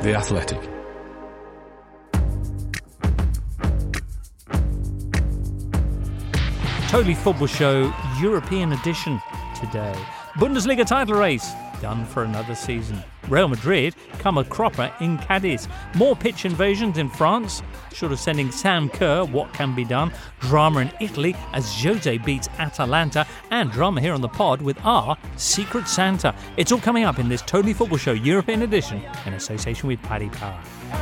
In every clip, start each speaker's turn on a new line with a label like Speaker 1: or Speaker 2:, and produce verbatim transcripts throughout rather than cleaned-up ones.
Speaker 1: The Athletic.
Speaker 2: Totally Football Show European edition today. Bundesliga title race done for another season. Real Madrid come a cropper in Cadiz. More pitch invasions in France, short of sending Sam Kerr what can be done. Drama in Italy as Jose beats Atalanta, and drama here on the pod with our Secret Santa. It's all coming up in this Totally Football Show European edition in association with Paddy Power.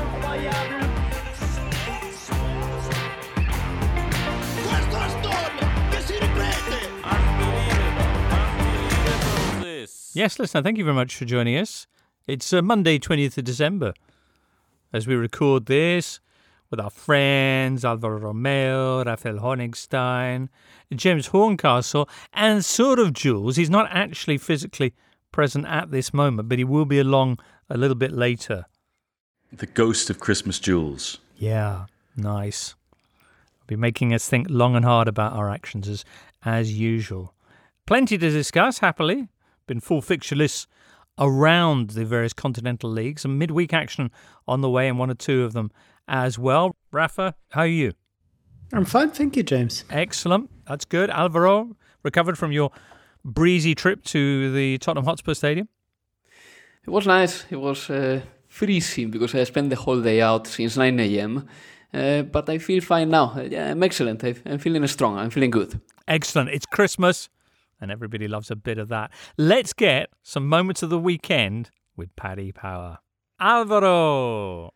Speaker 2: Yes, listener, thank you very much for joining us. It's uh, Monday, twentieth of December, as we record this with our friends Alvaro Romeo, Rafael Honigstein, James Horncastle, and sort of Jules. He's not actually physically present at this moment, but he will be along a little bit later.
Speaker 3: The ghost of Christmas Jules.
Speaker 2: Yeah, nice. Be making us think long and hard about our actions as, as usual. Plenty to discuss, happily. Been full fixture lists around the various continental leagues and midweek action on the way in one or two of them as well. Rafa, how are you?
Speaker 4: I'm fine, thank you, James.
Speaker 2: Excellent. That's good. Alvaro, recovered from your breezy trip to the Tottenham Hotspur Stadium?
Speaker 5: It was nice. It was uh, freezing because I spent the whole day out since nine a.m. Uh, but I feel fine now. Yeah, I'm excellent. I'm feeling strong. I'm feeling good.
Speaker 2: Excellent. It's Christmas. And everybody loves a bit of that. Let's get some moments of the weekend with Paddy Power. Alvaro!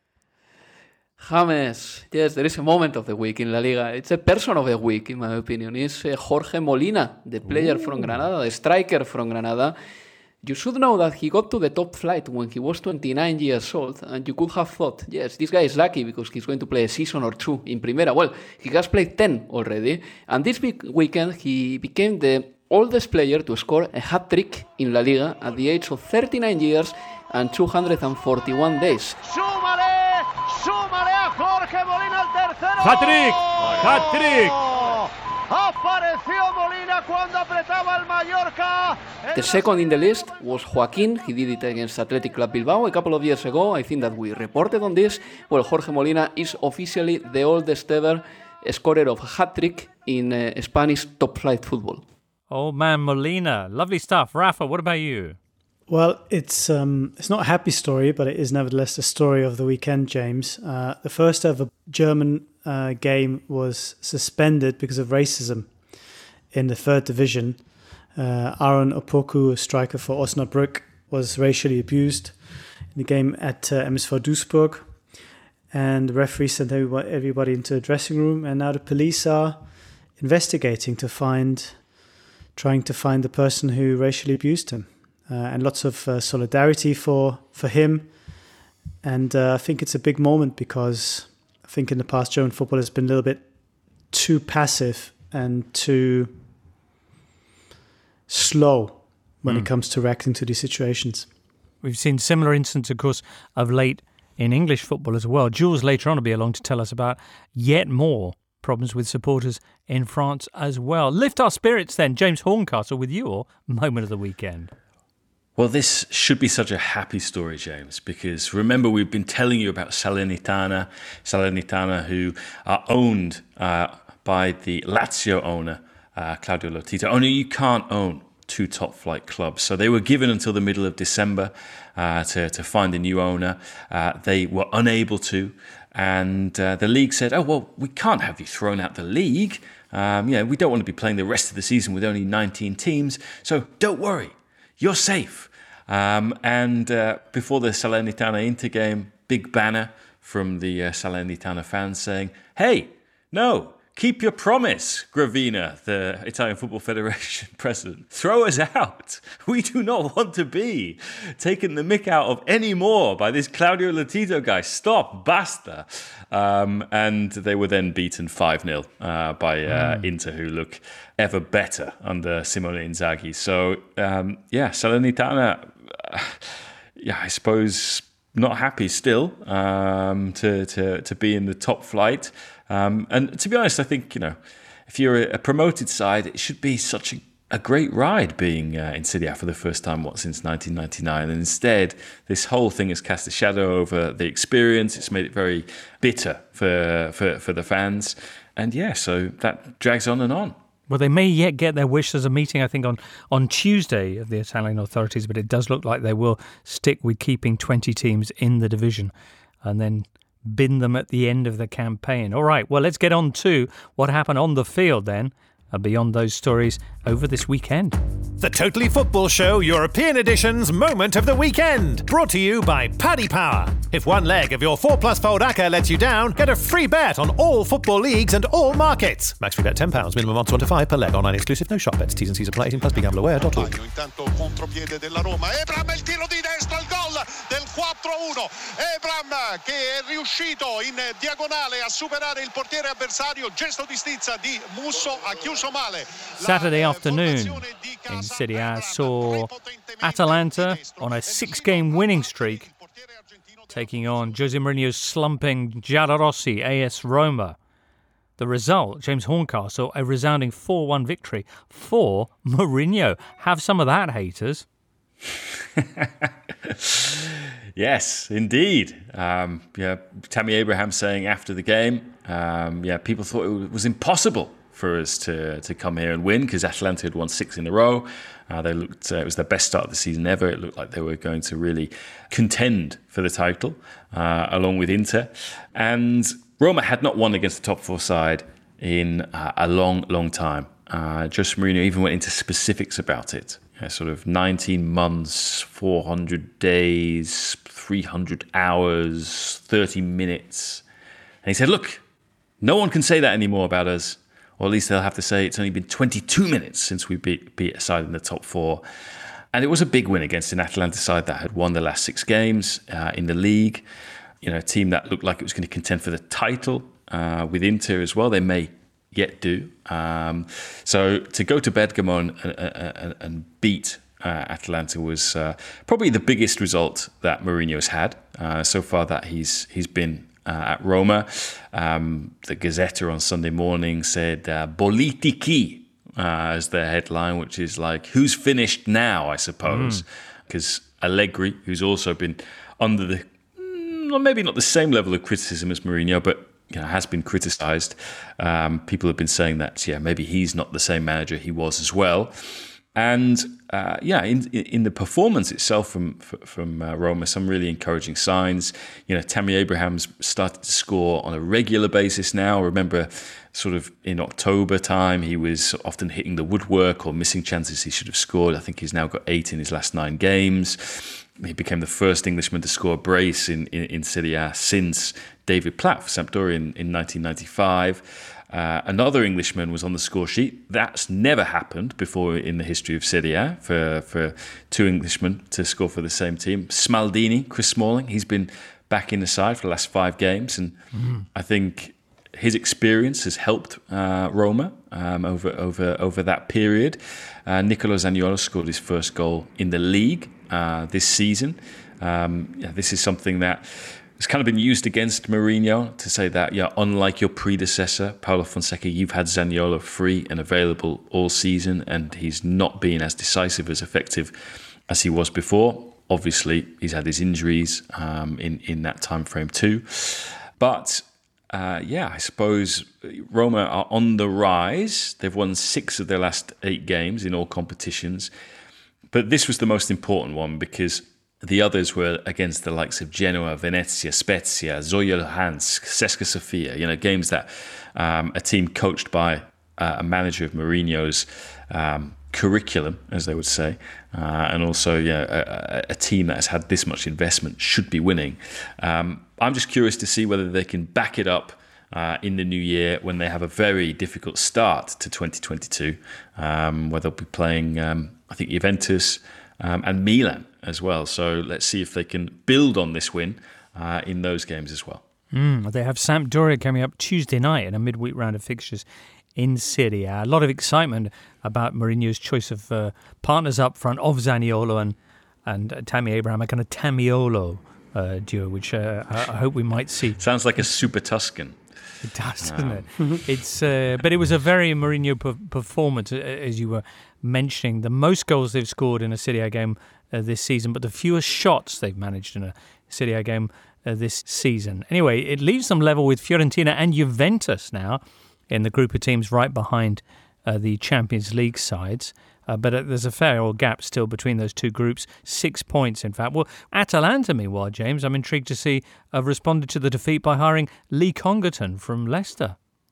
Speaker 5: James, yes, there is a moment of the week in La Liga. It's a person of the week, in my opinion. It's uh, Jorge Molina, the player Ooh. from Granada, the striker from Granada. You should know that he got to the top flight when he was twenty-nine years old, and you could have thought, yes, this guy is lucky because he's going to play a season or two in Primera. Well, he has played ten already, and this big weekend he became the oldest player to score a hat-trick in La Liga at the age of thirty-nine years and two hundred forty-one days.
Speaker 6: ¡Súmale! ¡Súmale a Jorge Molina el tercero!
Speaker 2: ¡Hat-trick! ¡Hat-trick!
Speaker 6: Apareció Molina cuando apretaba el Mallorca.
Speaker 5: The second in the list was Joaquín. He did it against Athletic Club Bilbao a couple of years ago. I think that we reported on this. Well, Jorge Molina is officially the oldest ever scorer of a hat-trick in uh, Spanish top-flight football.
Speaker 2: Old man Molina. Lovely stuff. Rafa, what about you?
Speaker 4: Well, it's um, it's not a happy story, but it is nevertheless the story of the weekend, James. Uh, the first ever German uh, game was suspended because of racism in the third division. Uh, Aaron Opoku, a striker for Osnabrück, was racially abused in the game at uh, M S V Duisburg. And the referee sent everybody, everybody into a dressing room, and now the police are investigating to find... trying to find the person who racially abused him. Uh, and lots of uh, solidarity for, for him. And uh, I think it's a big moment because I think in the past German football has been a little bit too passive and too slow when mm. it comes to reacting to these situations.
Speaker 2: We've seen similar instances, of course, of late in English football as well. Jules later on will be along to tell us about yet more problems with supporters in France as well. Lift our spirits then, James Horncastle, with your moment of the weekend.
Speaker 3: Well, this should be such a happy story, James, because remember we've been telling you about Salernitana, Salernitana who are owned uh, by the Lazio owner, uh, Claudio Lotito. Only you can't own two top-flight clubs. So they were given until the middle of December uh, to, to find a new owner. Uh, they were unable to. And uh, the league said, oh, well, we can't have you thrown out the league. Um, you know, we don't want to be playing the rest of the season with only nineteen teams. So don't worry, you're safe. Um, and uh, before the Salernitana Inter game, big banner from the uh, Salernitana fans saying, hey, no, keep your promise, Gravina, the Italian Football Federation president. Throw us out. We do not want to be taking the mick out of anymore by this Claudio Lotito guy. Stop, basta. Um, and they were then beaten five nil uh, by uh, mm. Inter, who look ever better under Simone Inzaghi. So, um, yeah, Salernitana, uh, yeah, I suppose not happy still um, to, to, to be in the top flight. Um, and to be honest, I think, you know, if you're a promoted side, it should be such a a great ride being uh, in Serie A for the first time, what, since nineteen ninety-nine. And instead, this whole thing has cast a shadow over the experience. It's made it very bitter for, for, for the fans. And yeah, so that drags on and on.
Speaker 2: Well, they may yet get their wish. There's a meeting, I think, on, on Tuesday of the Italian authorities, but it does look like they will stick with keeping twenty teams in the division and then bin them at the end of the campaign. All right, well, let's get on to what happened on the field then, and beyond those stories over this weekend.
Speaker 1: The Totally Football Show European Edition's Moment of the Weekend, brought to you by Paddy Power. If one leg of your four plus fold A C C A lets you down, get a free bet on all football leagues and all markets. Max free bet ten pounds, minimum odds one to five per leg, online exclusive, no shop bets, T's and C's apply, eighteen plus, be gamble aware dot org.
Speaker 7: Intanto contropiede della Roma, Ebram il tiro di destra, il gol del quattro uno. Ebram che è riuscito in diagonale a superare il portiere avversario, gesto di stizza di Musso, ha chiuso male.
Speaker 2: Saturday afternoon in Serie A saw Atalanta on a six-game winning streak, taking on Jose Mourinho's slumping Giallorossi A S Roma. The result, James Horncastle, a resounding four one victory for Mourinho. Have some of that, haters.
Speaker 3: Yes, indeed. Um, yeah, Tammy Abraham saying after the game, um, yeah, people thought it was impossible for us to to come here and win because Atalanta had won six in a row. Uh, they looked uh, it was their best start of the season ever. It looked like they were going to really contend for the title, uh, along with Inter. And Roma had not won against the top four side in uh, a long, long time. Uh, Jose Mourinho even went into specifics about it. Yeah, sort of nineteen months, four hundred days, three hundred hours, thirty minutes. And he said, look, no one can say that anymore about us. Or at least they'll have to say it's only been twenty-two minutes since we beat, beat a side in the top four. And it was a big win against an Atalanta side that had won the last six games uh, in the league. You know, a team that looked like it was going to contend for the title uh, with Inter as well. They may yet do. Um, so to go to Bergamo and, and, and beat uh, Atalanta was uh, probably the biggest result that Mourinho's had uh, so far that he's he's been Uh, at Roma. Um, the Gazzetta on Sunday morning said uh, Politichi uh, as their headline, which is like, who's finished now, I suppose. Because mm. Allegri, who's also been under the, mm, maybe not the same level of criticism as Mourinho, but you know, has been criticised. Um, people have been saying that, yeah, maybe he's not the same manager he was as well. And uh, yeah, in in the performance itself from from uh, Roma, some really encouraging signs. You know, Tammy Abraham's started to score on a regular basis now. Remember, sort of in October time, he was often hitting the woodwork or missing chances he should have scored. I think he's now got eight in his last nine games. He became the first Englishman to score a brace in, in, in Serie A since David Platt for Sampdoria in, in nineteen ninety-five. Uh, another Englishman was on the score sheet. That's never happened before in the history of Serie A for, for two Englishmen to score for the same team. Smaldini, Chris Smalling, he's been back in the side for the last five games. And mm. I think his experience has helped uh, Roma um, over, over, over that period. Uh, Nicolo Zaniolo scored his first goal in the league uh, this season. Um, yeah, this is something that it's kind of been used against Mourinho to say that, yeah, unlike your predecessor, Paulo Fonseca, you've had Zaniolo free and available all season, and he's not been as decisive, as effective as he was before. Obviously, he's had his injuries um, in, in that time frame too. But, uh, yeah, I suppose Roma are on the rise. They've won six of their last eight games in all competitions. But this was the most important one because the others were against the likes of Genoa, Venezia, Spezia, Zorya Luhansk, Ceska Sofia, you know, games that um, a team coached by uh, a manager of Mourinho's um, curriculum, as they would say, uh, and also yeah, a, a team that has had this much investment should be winning. Um, I'm just curious to see whether they can back it up uh, in the new year when they have a very difficult start to twenty twenty-two, um, where they'll be playing, um, I think, Juventus um, and Milan as well. So let's see if they can build on this win uh, in those games as well.
Speaker 2: Mm, they have Sampdoria coming up Tuesday night in a midweek round of fixtures in Serie A. A lot of excitement about Mourinho's choice of uh, partners up front of Zaniolo and, and uh, Tammy Abraham, a kind of Tamiolo uh, duo, which uh, I, I hope we might see.
Speaker 3: Sounds like a super Tuscan.
Speaker 2: It does, doesn't um, it? It's, uh, but it was a very Mourinho per- performance, as you were mentioning. The most goals they've scored in a Serie A game uh, this season, but the fewest shots they've managed in a Serie A game uh, this season. Anyway, it leaves them level with Fiorentina and Juventus now in the group of teams right behind uh, the Champions League sides. Uh, but uh, there's a fair old gap still between those two groups, six points in fact. Well, Atalanta, meanwhile, James, I'm intrigued to see, uh, responded to the defeat by hiring Lee Congerton from Leicester.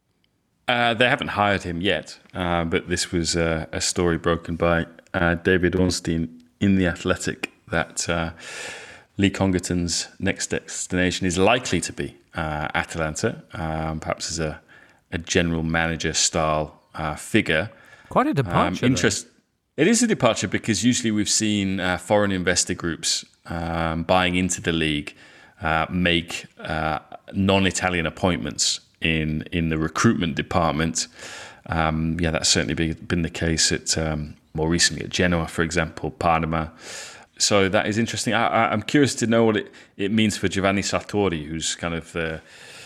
Speaker 3: Uh, they haven't hired him yet, uh, but this was uh, a story broken by uh, David Ornstein in The Athletic that uh, Lee Congerton's next destination is likely to be uh, Atalanta, um, perhaps as a, a general manager style uh, figure.
Speaker 2: Quite a departure. Um,
Speaker 3: interest. It is a departure because usually we've seen uh, foreign investor groups um, buying into the league uh, make uh, non-Italian appointments in in the recruitment department. Um, yeah, that's certainly be, been the case at um, more recently at Genoa, for example, Parma. So that is interesting. I, I, I'm curious to know what it, it means for Giovanni Sartori, who's kind of the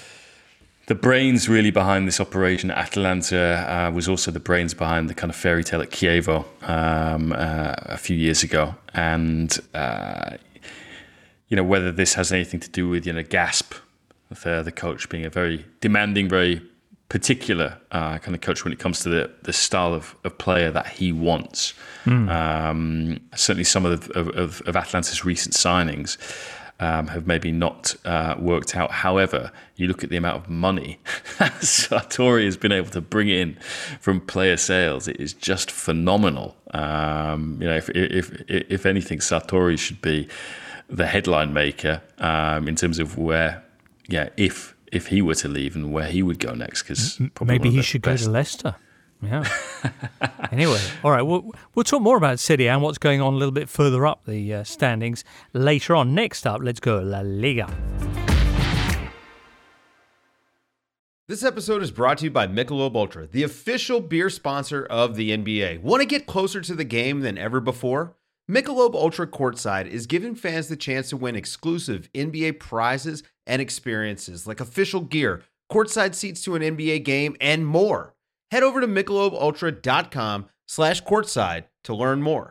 Speaker 3: the brains really behind this operation at Atalanta, uh, was also the brains behind the kind of fairy tale at Chievo um, uh, a few years ago. And, uh, you know, whether this has anything to do with, you know, Gasp, the, the coach being a very demanding, very particular uh, kind of coach when it comes to the, the style of, of player that he wants. Mm. Um, certainly some of, the, of, of Atalanta's recent signings Um, have maybe not uh, worked out. However, you look at the amount of money Sartori has been able to bring in from player sales. It is just phenomenal. Um, you know, if, if if anything, Sartori should be the headline maker um, in terms of where, yeah, if if he were to leave and where he would go next. Because
Speaker 2: maybe he should best. go to Leicester. Yeah. Anyway, all right, we'll, we'll talk more about Serie A and what's going on a little bit further up the uh, standings later on. Next up, let's go La Liga.
Speaker 8: This episode is brought to you by Michelob Ultra, the official beer sponsor of the N B A. Want to get closer to the game than ever before? Michelob Ultra Courtside is giving fans the chance to win exclusive N B A prizes and experiences like official gear, courtside seats to an N B A game, and more. Head over to michelobultra.com slash courtside to learn more.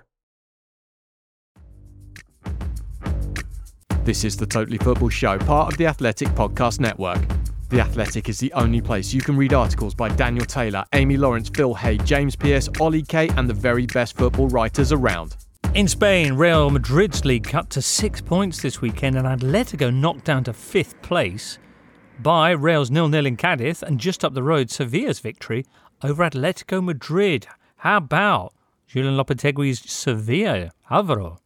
Speaker 9: This is the Totally Football Show, part of the Athletic Podcast Network. The Athletic is the only place you can read articles by Daniel Taylor, Amy Lawrence, Phil Hay, James Pearce, Ollie Kay, and the very best football writers around.
Speaker 2: In Spain, Real Madrid's lead cut to six points this weekend and Atletico knocked down to fifth place by Real's nil-nil in Cadiz and just up the road, Sevilla's victory over Atletico Madrid. How about Julen Lopetegui's Sevilla, Alvaro?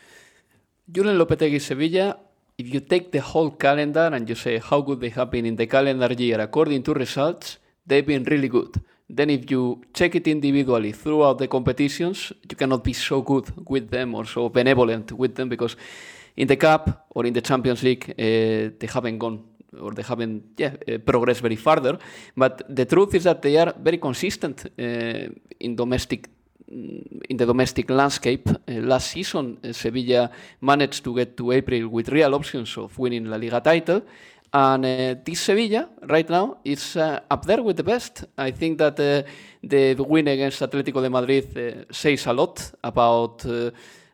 Speaker 5: Julen Lopetegui's Sevilla, if you take the whole calendar and you say how good they have been in the calendar year according to results, they've been really good. Then if you check it individually throughout the competitions, you cannot be so good with them or so benevolent with them because in the Cup or in the Champions League, uh, they haven't gone or they haven't yeah, uh, progressed very further. But the truth is that they are very consistent uh, in domestic in the domestic landscape. Uh, last season, uh, Sevilla managed to get to April with real options of winning La Liga title. And uh, this Sevilla, right now, is uh, up there with the best. I think that uh, the win against Atletico de Madrid uh, says a lot about uh,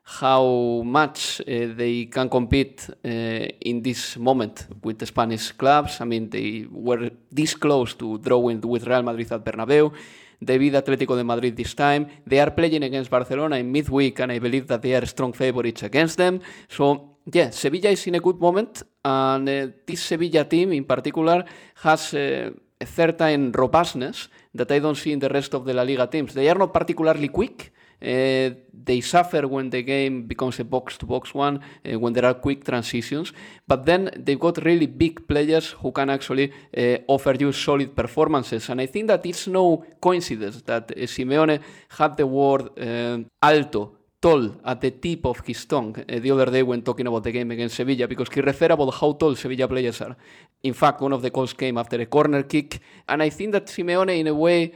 Speaker 5: how much uh, they can compete uh, in this moment with the Spanish clubs. I mean, they were this close to drawing with Real Madrid at Bernabeu. They beat Atletico de Madrid this time. They are playing against Barcelona in midweek, and I believe that they are strong favourites against them. So, yeah, Sevilla is in a good moment, and uh, this Sevilla team in particular has uh, a certain robustness that I don't see in the rest of the La Liga teams. They are not particularly quick. Uh, they suffer when the game becomes a box-to-box one, uh, when there are quick transitions. But then they've got really big players who can actually uh, offer you solid performances. And I think that it's no coincidence that uh, Simeone had the word uh, alto, tall, at the tip of his tongue uh, the other day when talking about the game against Sevilla, because he referred about how tall Sevilla players are. In fact, one of the calls came after a corner kick. And I think that Simeone, in a way,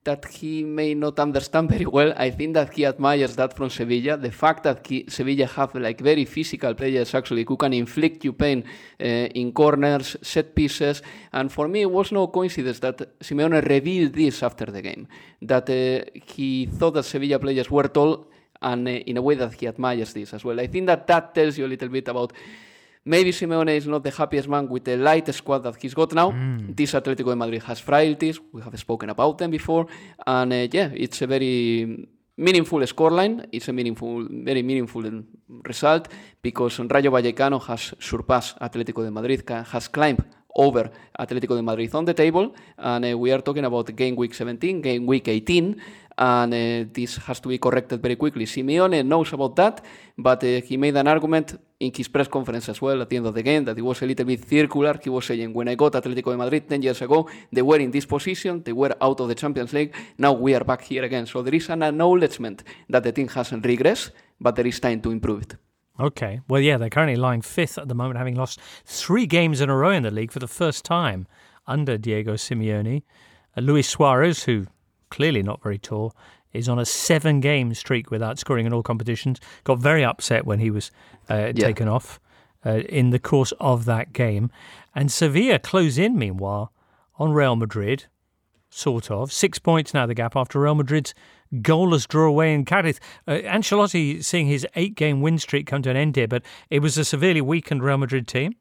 Speaker 5: that he may not understand very well. I think that he admires that from Sevilla. The fact that he, Sevilla have like very physical players actually who can inflict you pain uh, in corners, set pieces. And for me, it was no coincidence that Simeone revealed this after the game, that uh, he thought that Sevilla players were tall, and uh, in a way that he admires this as well. I think that that tells you a little bit about maybe Simeone is not the happiest man with the light squad that he's got now. Mm. This Atletico de Madrid has frailties. We have spoken about them before. And uh, yeah, it's a very meaningful scoreline. It's a meaningful, very meaningful result because Rayo Vallecano has surpassed Atletico de Madrid, has climbed over Atletico de Madrid on the table. And uh, we are talking about game week seventeen, game week eighteen. And uh, this has to be corrected very quickly. Simeone knows about that, but uh, he made an argument in his press conference as well at the end of the game that it was a little bit circular. He was saying, when I got Atletico de Madrid ten years ago, they were in this position, they were out of the Champions League, now we are back here again. So there is an acknowledgement that the team hasn't regressed, but there is time to improve it.
Speaker 2: Okay, well, yeah, they're currently lying fifth at the moment, having lost three games in a row in the league for the first time under Diego Simeone. Uh, Luis Suarez, who clearly not very tall, is on a seven-game streak without scoring in all competitions. Got very upset when he was uh, yeah. taken off uh, in the course of that game. And Sevilla close in, meanwhile, on Real Madrid, sort of. Six points now, the gap, after Real Madrid's goalless draw away in Cadiz. Uh, Ancelotti seeing his eight-game win streak come to an end here, but it was a severely weakened Real Madrid team.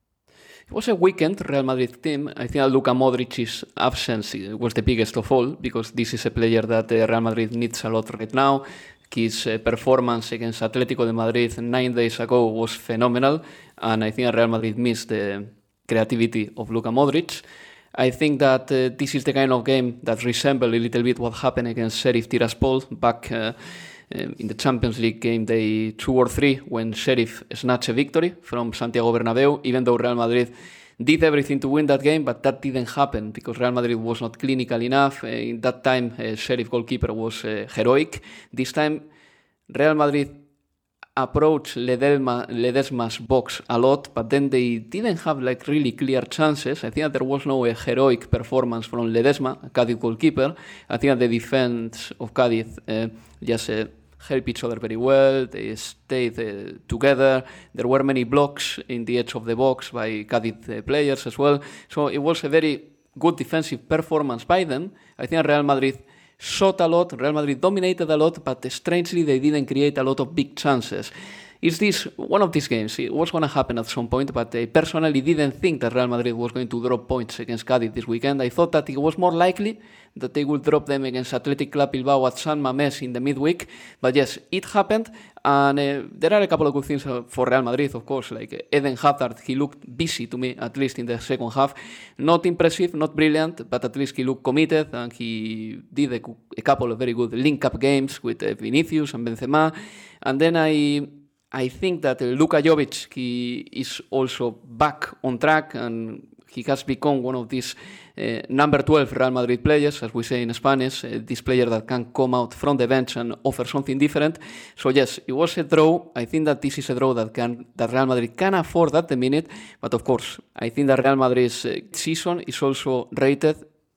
Speaker 5: It was a weakened Real Madrid team. I think that Luka Modric's absence was the biggest of all, because this is a player that uh, Real Madrid needs a lot right now. His uh, performance against Atletico de Madrid nine days ago was phenomenal, and I think Real Madrid missed the creativity of Luka Modric. I think that uh, this is the kind of game that resembles a little bit what happened against Sheriff Tiraspol back uh, in the Champions League game day two or three, when Sheriff snatched a victory from Santiago Bernabeu, even though Real Madrid did everything to win that game, but that didn't happen because Real Madrid was not clinical enough. Uh, in that time, uh, Sheriff goalkeeper was uh, heroic. This time, Real Madrid approached Ledesma, Ledesma's box a lot, but then they didn't have like really clear chances. I think that there was no uh, heroic performance from Ledesma, a Cádiz goalkeeper. I think that the defense of Cádiz uh, just uh, help each other very well. They stayed uh, together. There were many blocks in the edge of the box by Cádiz uh, players as well. So it was a very good defensive performance by them. I think Real Madrid shot a lot, Real Madrid dominated a lot, but strangely they didn't create a lot of big chances. Is this one of these games? It was going to happen at some point, but I personally didn't think that Real Madrid was going to drop points against Cádiz this weekend. I thought that it was more likely that they would drop them against Athletic Club Bilbao at San Mamés in the midweek. But yes, it happened, and uh, there are a couple of good things for Real Madrid, of course, like Eden Hazard. He looked busy to me, at least in the second half. Not impressive, not brilliant, but at least he looked committed, and he did a, a couple of very good link-up games with uh, Vinicius and Benzema. And then I... I think that uh, Luka Jovic, he is also back on track, and he has become one of these uh, number twelve Real Madrid players, as we say in Spanish, uh, this player that can come out from the bench and offer something different. So yes, it was a draw. I think that this is a draw that can that Real Madrid can afford at the minute, but of course, I think that Real Madrid's uh, season is also rated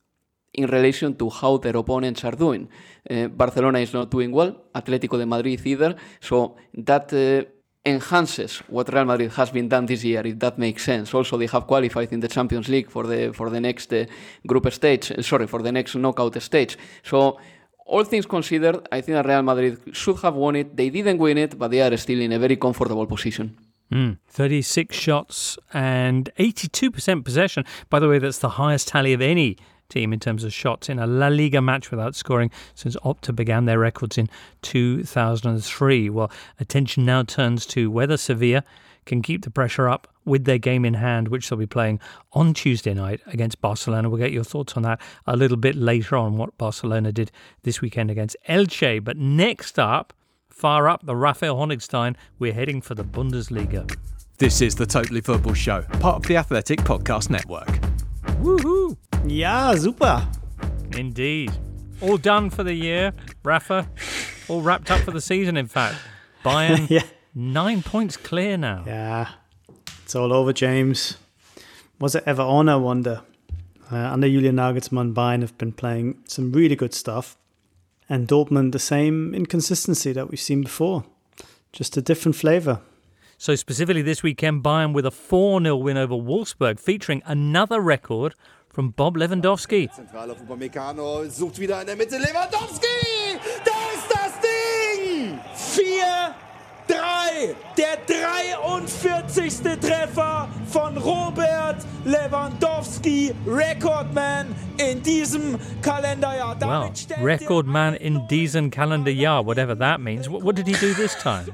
Speaker 5: in relation to how their opponents are doing. Uh, Barcelona is not doing well, Atletico de Madrid either, so that uh, enhances what Real Madrid has been done this year, if that makes sense. Also, they have qualified in the Champions League for the for the next uh, group stage, uh, sorry, for the next knockout stage. So, all things considered, I think that Real Madrid should have won it. They didn't win it, but they are still in a very comfortable position.
Speaker 2: Mm. thirty-six shots and eighty-two percent possession. By the way, that's the highest tally of any team in terms of shots in a La Liga match without scoring since Opta began their records in two thousand three. Well, attention now turns to whether Sevilla can keep the pressure up with their game in hand, which they'll be playing on Tuesday night against Barcelona. We'll get your thoughts on that a little bit later on, what Barcelona did this weekend against Elche. But next up, far up the Raphael Honigstein, we're heading for the Bundesliga.
Speaker 9: This is the Totally Football Show, part of the Athletic Podcast Network.
Speaker 2: Woohoo!
Speaker 4: Yeah, super.
Speaker 2: Indeed. All done for the year, Rafa. All wrapped up for the season, in fact. Bayern, yeah. nine points clear now.
Speaker 4: Yeah, it's all over, James. Was it ever on, I wonder? Uh, under Julian Nagelsmann, Bayern have been playing some really good stuff. And Dortmund, the same inconsistency that we've seen before. Just a different flavour.
Speaker 2: So specifically this weekend, Bayern with a four nil win over Wolfsburg, featuring another record from Bob Lewandowski.
Speaker 10: Zentral auf Upamecano, sucht wieder in der Mitte Lewandowski! Da ist das Ding! vier drei, der dreiundvierzigste Treffer von Robert Lewandowski, Recordman in diesem Kalenderjahr.
Speaker 2: Well, Recordman in diesem Kalenderjahr, whatever that means. What, what did he do this time?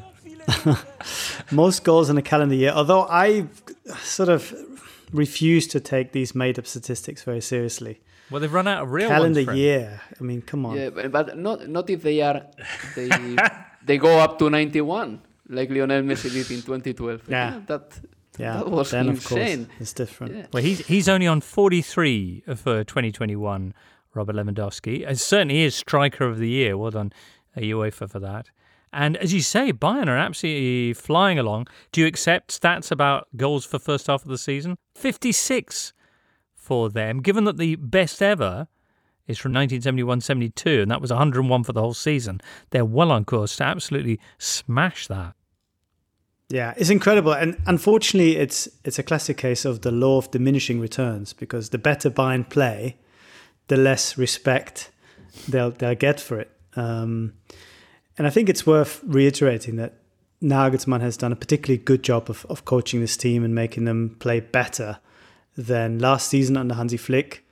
Speaker 4: Most goals in a calendar year, although I sort of refuse to take these made-up statistics very seriously.
Speaker 2: Well, they've run out of real
Speaker 4: calendar
Speaker 2: ones,
Speaker 4: year. I mean, come on.
Speaker 5: Yeah, but, but not not if they are they they go up to ninety-one like Lionel Messi did in twenty twelve.
Speaker 4: Yeah,
Speaker 5: yeah that
Speaker 4: yeah.
Speaker 5: that was
Speaker 4: then,
Speaker 5: insane.
Speaker 4: Of course, it's different.
Speaker 5: Yeah.
Speaker 2: Well, he's he's only on forty-three for twenty twenty-one. Robert Lewandowski, and certainly is striker of the year. Well done, UEFA, for that. And as you say, Bayern are absolutely flying along. Do you accept stats about goals for first half of the season? fifty-six for them, given that the best ever is from nineteen seventy-one seventy-two, and that was one hundred one for the whole season. They're well on course to absolutely smash that.
Speaker 4: Yeah, it's incredible. And unfortunately, it's it's a classic case of the law of diminishing returns, because the better Bayern play, the less respect they'll they'll get for it. Um, and I think it's worth reiterating that Nagelsmann has done a particularly good job of, of coaching this team and making them play better than last season under Hansi Flick.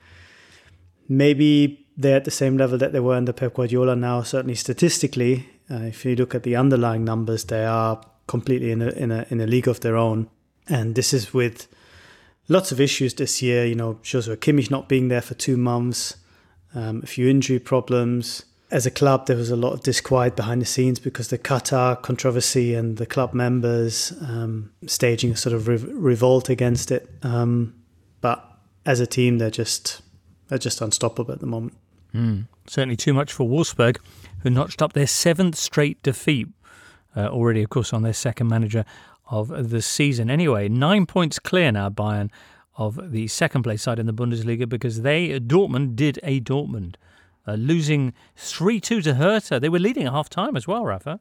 Speaker 4: Maybe they're at the same level that they were under Pep Guardiola now, certainly statistically. Uh, if you look at the underlying numbers, they are completely in a, in a in a league of their own. And this is with lots of issues this year. You know, Joshua Kimmich not being there for two months, um, a few injury problems. As a club, there was a lot of disquiet behind the scenes because the Qatar controversy and the club members um, staging a sort of re- revolt against it. Um, but as a team, they're just they're just unstoppable at the moment.
Speaker 2: Mm. Certainly too much for Wolfsburg, who notched up their seventh straight defeat. Uh, already, of course, on their second manager of the season. Anyway, nine points clear now, Bayern, of the second place side in the Bundesliga, because they, Dortmund, did a Dortmund. Uh, losing three two to Hertha. They were leading at half-time as well, Rafa.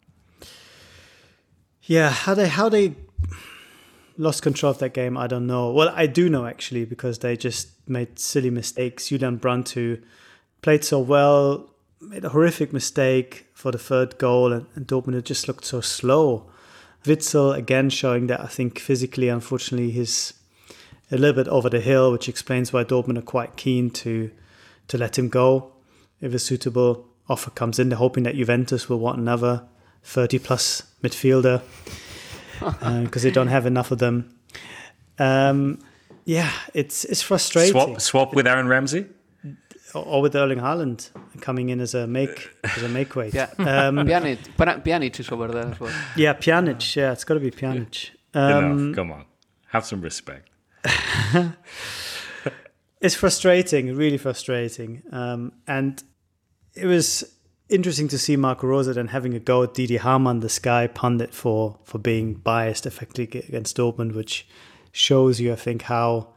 Speaker 4: Yeah, how they how they lost control of that game, I don't know. Well, I do know, actually, because they just made silly mistakes. Julian Brandt, who played so well, made a horrific mistake for the third goal, and, and Dortmund had just looked so slow. Witzel, again, showing that I think physically, unfortunately, he's a little bit over the hill, which explains why Dortmund are quite keen to to let him go. If a suitable offer comes in, they're hoping that Juventus will want another thirty-plus midfielder because uh, they don't have enough of them. Um, yeah, it's it's frustrating.
Speaker 3: Swap swap with Aaron Ramsey?
Speaker 4: Or, or with Erling Haaland coming in as a make as a make weight.
Speaker 5: Yeah,
Speaker 4: um,
Speaker 5: Pjanic, Pjanic is over there as well.
Speaker 4: Yeah, Pjanic. Yeah, it's got to be Pjanic.
Speaker 3: Yeah.
Speaker 4: Um,
Speaker 3: Enough, come on. Have some respect.
Speaker 4: It's frustrating, really frustrating. Um, and it was interesting to see Marco Rose then having a go at Didi Hamann, the Sky pundit, for, for being biased effectively against Dortmund, which shows you, I think, how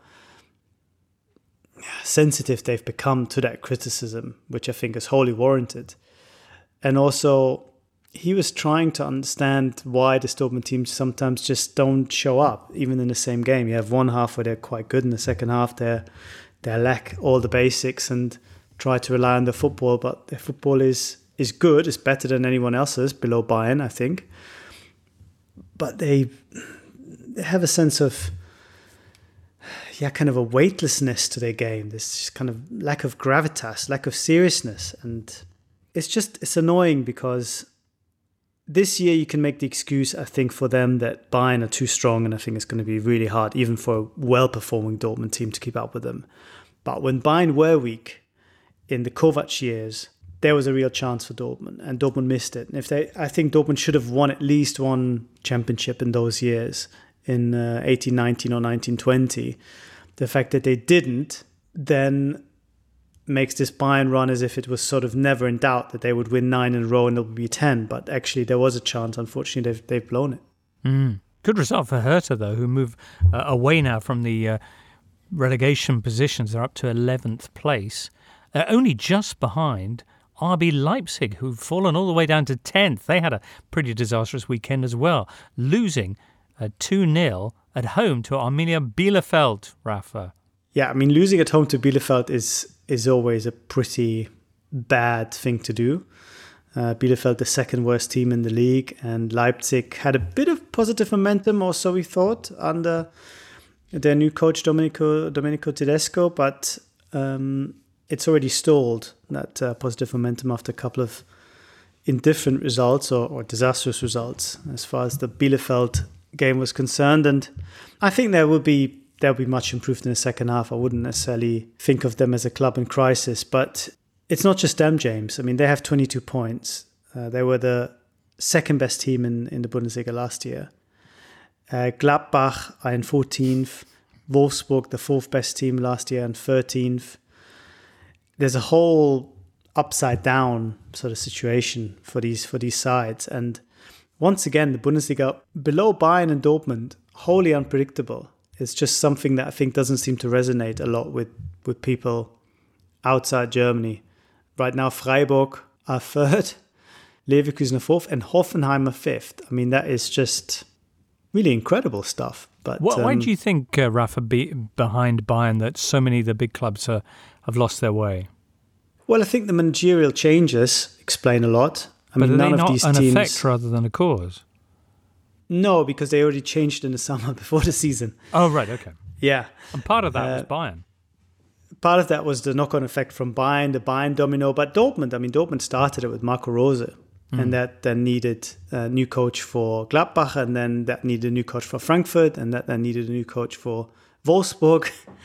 Speaker 4: sensitive they've become to that criticism, which I think is wholly warranted. And also, he was trying to understand why the Dortmund teams sometimes just don't show up, even in the same game. You have one half where they're quite good, in the second half they're they lack all the basics and try to rely on the football, but their football is is good, it's better than anyone else's below Bayern, I think. But they, they have a sense of, yeah, kind of a weightlessness to their game. This just kind of lack of gravitas, lack of seriousness. And it's just, it's annoying because this year you can make the excuse, I think, for them that Bayern are too strong, and I think it's going to be really hard, even for a well-performing Dortmund team, to keep up with them. But when Bayern were weak in the Kovac years, there was a real chance for Dortmund, and Dortmund missed it. And if they, I think Dortmund should have won at least one championship in those years, in uh, eighteen nineteen or nineteen twenty. The fact that they didn't then makes this Bayern run as if it was sort of never in doubt that they would win nine in a row and it would be ten. But actually, there was a chance. Unfortunately, they've they've blown it.
Speaker 2: Mm. Good result for Hertha, though, who move uh, away now from the uh, relegation positions. They're up to eleventh place. They're only just behind R B Leipzig, who've fallen all the way down to tenth. They had a pretty disastrous weekend as well, losing uh, two nil at home to Arminia Bielefeld, Rafa.
Speaker 4: Yeah, I mean, losing at home to Bielefeld is is always a pretty bad thing to do. Uh, Bielefeld, the second worst team in the league, and Leipzig had a bit of positive momentum, or so we thought, under their new coach Domenico Domenico Tedesco, but um, it's already stalled, that uh, positive momentum, after a couple of indifferent results or, or disastrous results as far as the Bielefeld game was concerned. And I think there will be they'll be much improved in the second half. I wouldn't necessarily think of them as a club in crisis, but it's not just them, James. I mean, they have twenty-two points. Uh, they were the second best team in, in the Bundesliga last year. Uh, Gladbach are in fourteenth. Wolfsburg, the fourth best team last year, and thirteenth. There's a whole upside down sort of situation for these for these sides. And once again, the Bundesliga, below Bayern and Dortmund, wholly unpredictable. It's just something that I think doesn't seem to resonate a lot with, with people outside Germany. Right now, Freiburg are third, Leverkusen are fourth, and Hoffenheim are fifth. I mean, that is just really incredible stuff. But
Speaker 2: What,
Speaker 4: um,
Speaker 2: why do you think, uh, Rafa, be behind Bayern, that so many of the big clubs are, have lost their way?
Speaker 4: Well, I think the managerial changes explain a lot. I
Speaker 2: but
Speaker 4: mean,
Speaker 2: are
Speaker 4: none
Speaker 2: they
Speaker 4: of
Speaker 2: not
Speaker 4: these
Speaker 2: an
Speaker 4: teams.
Speaker 2: effect rather than a cause?
Speaker 4: No, because they already changed in the summer before the season.
Speaker 2: Oh, right, okay.
Speaker 4: Yeah.
Speaker 2: And part of that
Speaker 4: Uh,
Speaker 2: was Bayern.
Speaker 4: Part of that was the knock-on effect from Bayern, the Bayern domino. But Dortmund, I mean, Dortmund started it with Marco Rose. Mm. And that then needed a new coach for Gladbach. And then that needed a new coach for Frankfurt. And that then needed a new coach for Wolfsburg.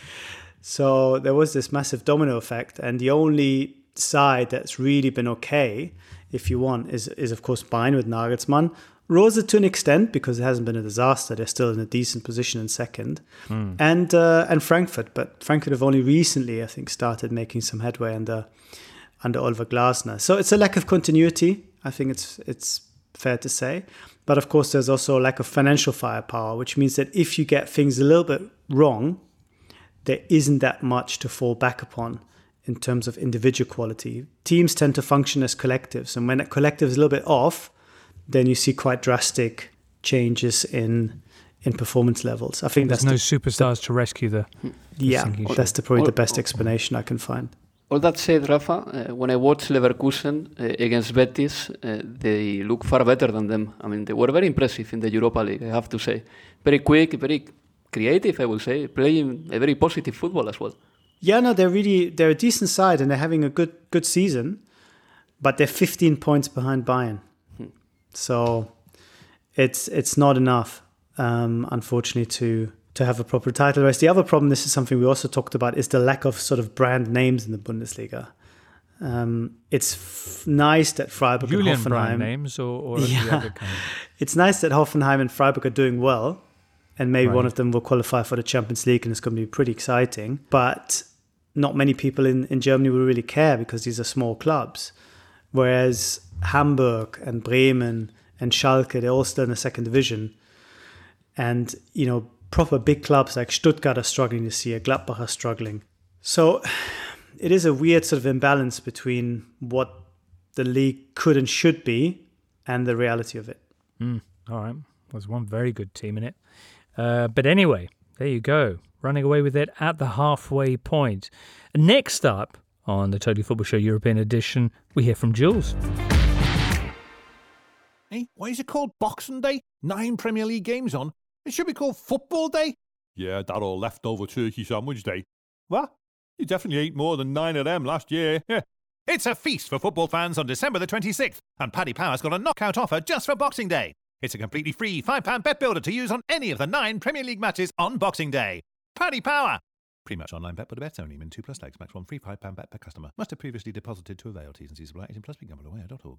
Speaker 4: So there was this massive domino effect. And the only side that's really been okay, if you want, is, is of course, Bayern with Nagelsmann. Rose to an extent, because it hasn't been a disaster. They're still in a decent position in second. Mm. And uh, and Frankfurt. But Frankfurt have only recently, I think, started making some headway under under Oliver Glasner. So it's a lack of continuity, I think it's it's fair to say. But of course, there's also a lack of financial firepower, which means that if you get things a little bit wrong, there isn't that much to fall back upon in terms of individual quality. Teams tend to function as collectives. And when that collective is a little bit off, then you see quite drastic changes in in performance levels. I think
Speaker 2: There's
Speaker 4: that's
Speaker 2: no
Speaker 4: the,
Speaker 2: superstars to rescue the, the
Speaker 4: yeah.
Speaker 2: sinking
Speaker 4: That's
Speaker 2: ship.
Speaker 4: the, probably the best explanation I can find.
Speaker 5: All that said, Rafa, uh, when I watched Leverkusen uh, against Betis, uh, they look far better than them. I mean, they were very impressive in the Europa League, I have to say. Very quick, very creative, I would say, playing a very positive football as well.
Speaker 4: Yeah, no, they're really they're a decent side and they're having a good good season, but they're fifteen points behind Bayern. Hmm. So it's it's not enough, um, unfortunately, to to have a proper title race. The other problem, this is something we also talked about, is the lack of sort of brand names in the Bundesliga. Um, it's f- nice that Freiburg
Speaker 2: Julian
Speaker 4: and Hoffenheim...
Speaker 2: brand names or, or
Speaker 4: yeah,
Speaker 2: the other kind?
Speaker 4: It's nice that Hoffenheim and Freiburg are doing well, and maybe
Speaker 2: Right.
Speaker 4: one of them will qualify for the Champions League, and it's going to be pretty exciting. But not many people in, in Germany will really care because these are small clubs. Whereas Hamburg and Bremen and Schalke, they're all still in the second division. And, you know, proper big clubs like Stuttgart are struggling this year, Gladbach are struggling. So it is a weird sort of imbalance between what the league could and should be and the reality of it.
Speaker 2: Mm, all right. There's one very good team in it. Uh, but anyway, there you go. Running away with it at the halfway point. Next up on the Totally Football Show European Edition, we hear from Jules.
Speaker 1: Hey, why is it called Boxing Day? Nine Premier League games on. It should be called Football Day.
Speaker 11: Yeah, that or leftover turkey sandwich day.
Speaker 1: What?
Speaker 11: You definitely ate more than nine of them last year. Yeah.
Speaker 1: It's a feast for football fans on December the twenty-sixth, and Paddy Power's got a knockout offer just for Boxing Day. It's a completely free five pound bet builder to use on any of the nine Premier League matches on Boxing Day. Paddy Power! Pre-match online bet, but a bet only. Min two plus legs. Max one free five pound bet per customer. Must have previously deposited to avail. T's and C's apply. eighteen plus. Be gamble aware dot org.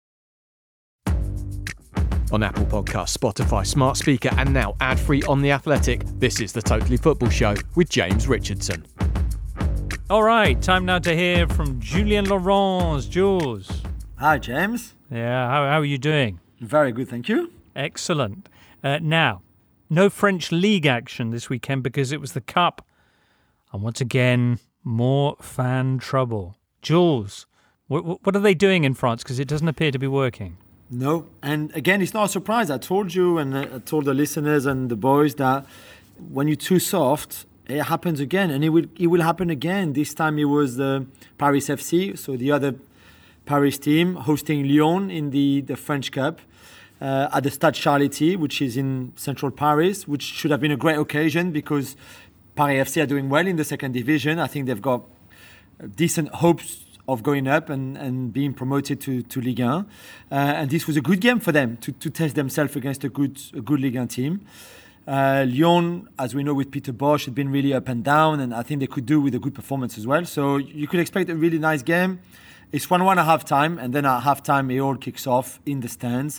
Speaker 9: On Apple Podcasts, Spotify, Smart Speaker, and now ad-free on The Athletic, this is the Totally Football Show with James Richardson.
Speaker 2: All right, time now to hear from Julien Laurens. Jules.
Speaker 12: Hi, James.
Speaker 2: Yeah, how, how are you doing?
Speaker 12: Very good, thank you.
Speaker 2: Excellent. Uh, now, no French league action this weekend because it was the Cup And once again, more fan trouble. Jules, what, what are they doing in France? Because it doesn't appear to be working.
Speaker 12: No, and again, it's not a surprise. I told you and I told the listeners and the boys that when you're too soft, it happens again, and it will it will happen again. This time it was the Paris F C, so the other Paris team hosting Lyon in the, the French Cup uh, at the Stade Charléty, which is in central Paris, which should have been a great occasion because Paris F C are doing well in the second division. I think they've got decent hopes of going up and, and being promoted to, to Ligue one. Uh, and this was a good game for them to, to test themselves against a good a good Ligue one team. Uh, Lyon, as we know with Peter Bosch, had been really up and down, and I think they could do with a good performance as well. So you could expect a really nice game. It's one one at half time, and then at half time it all kicks off in the stands.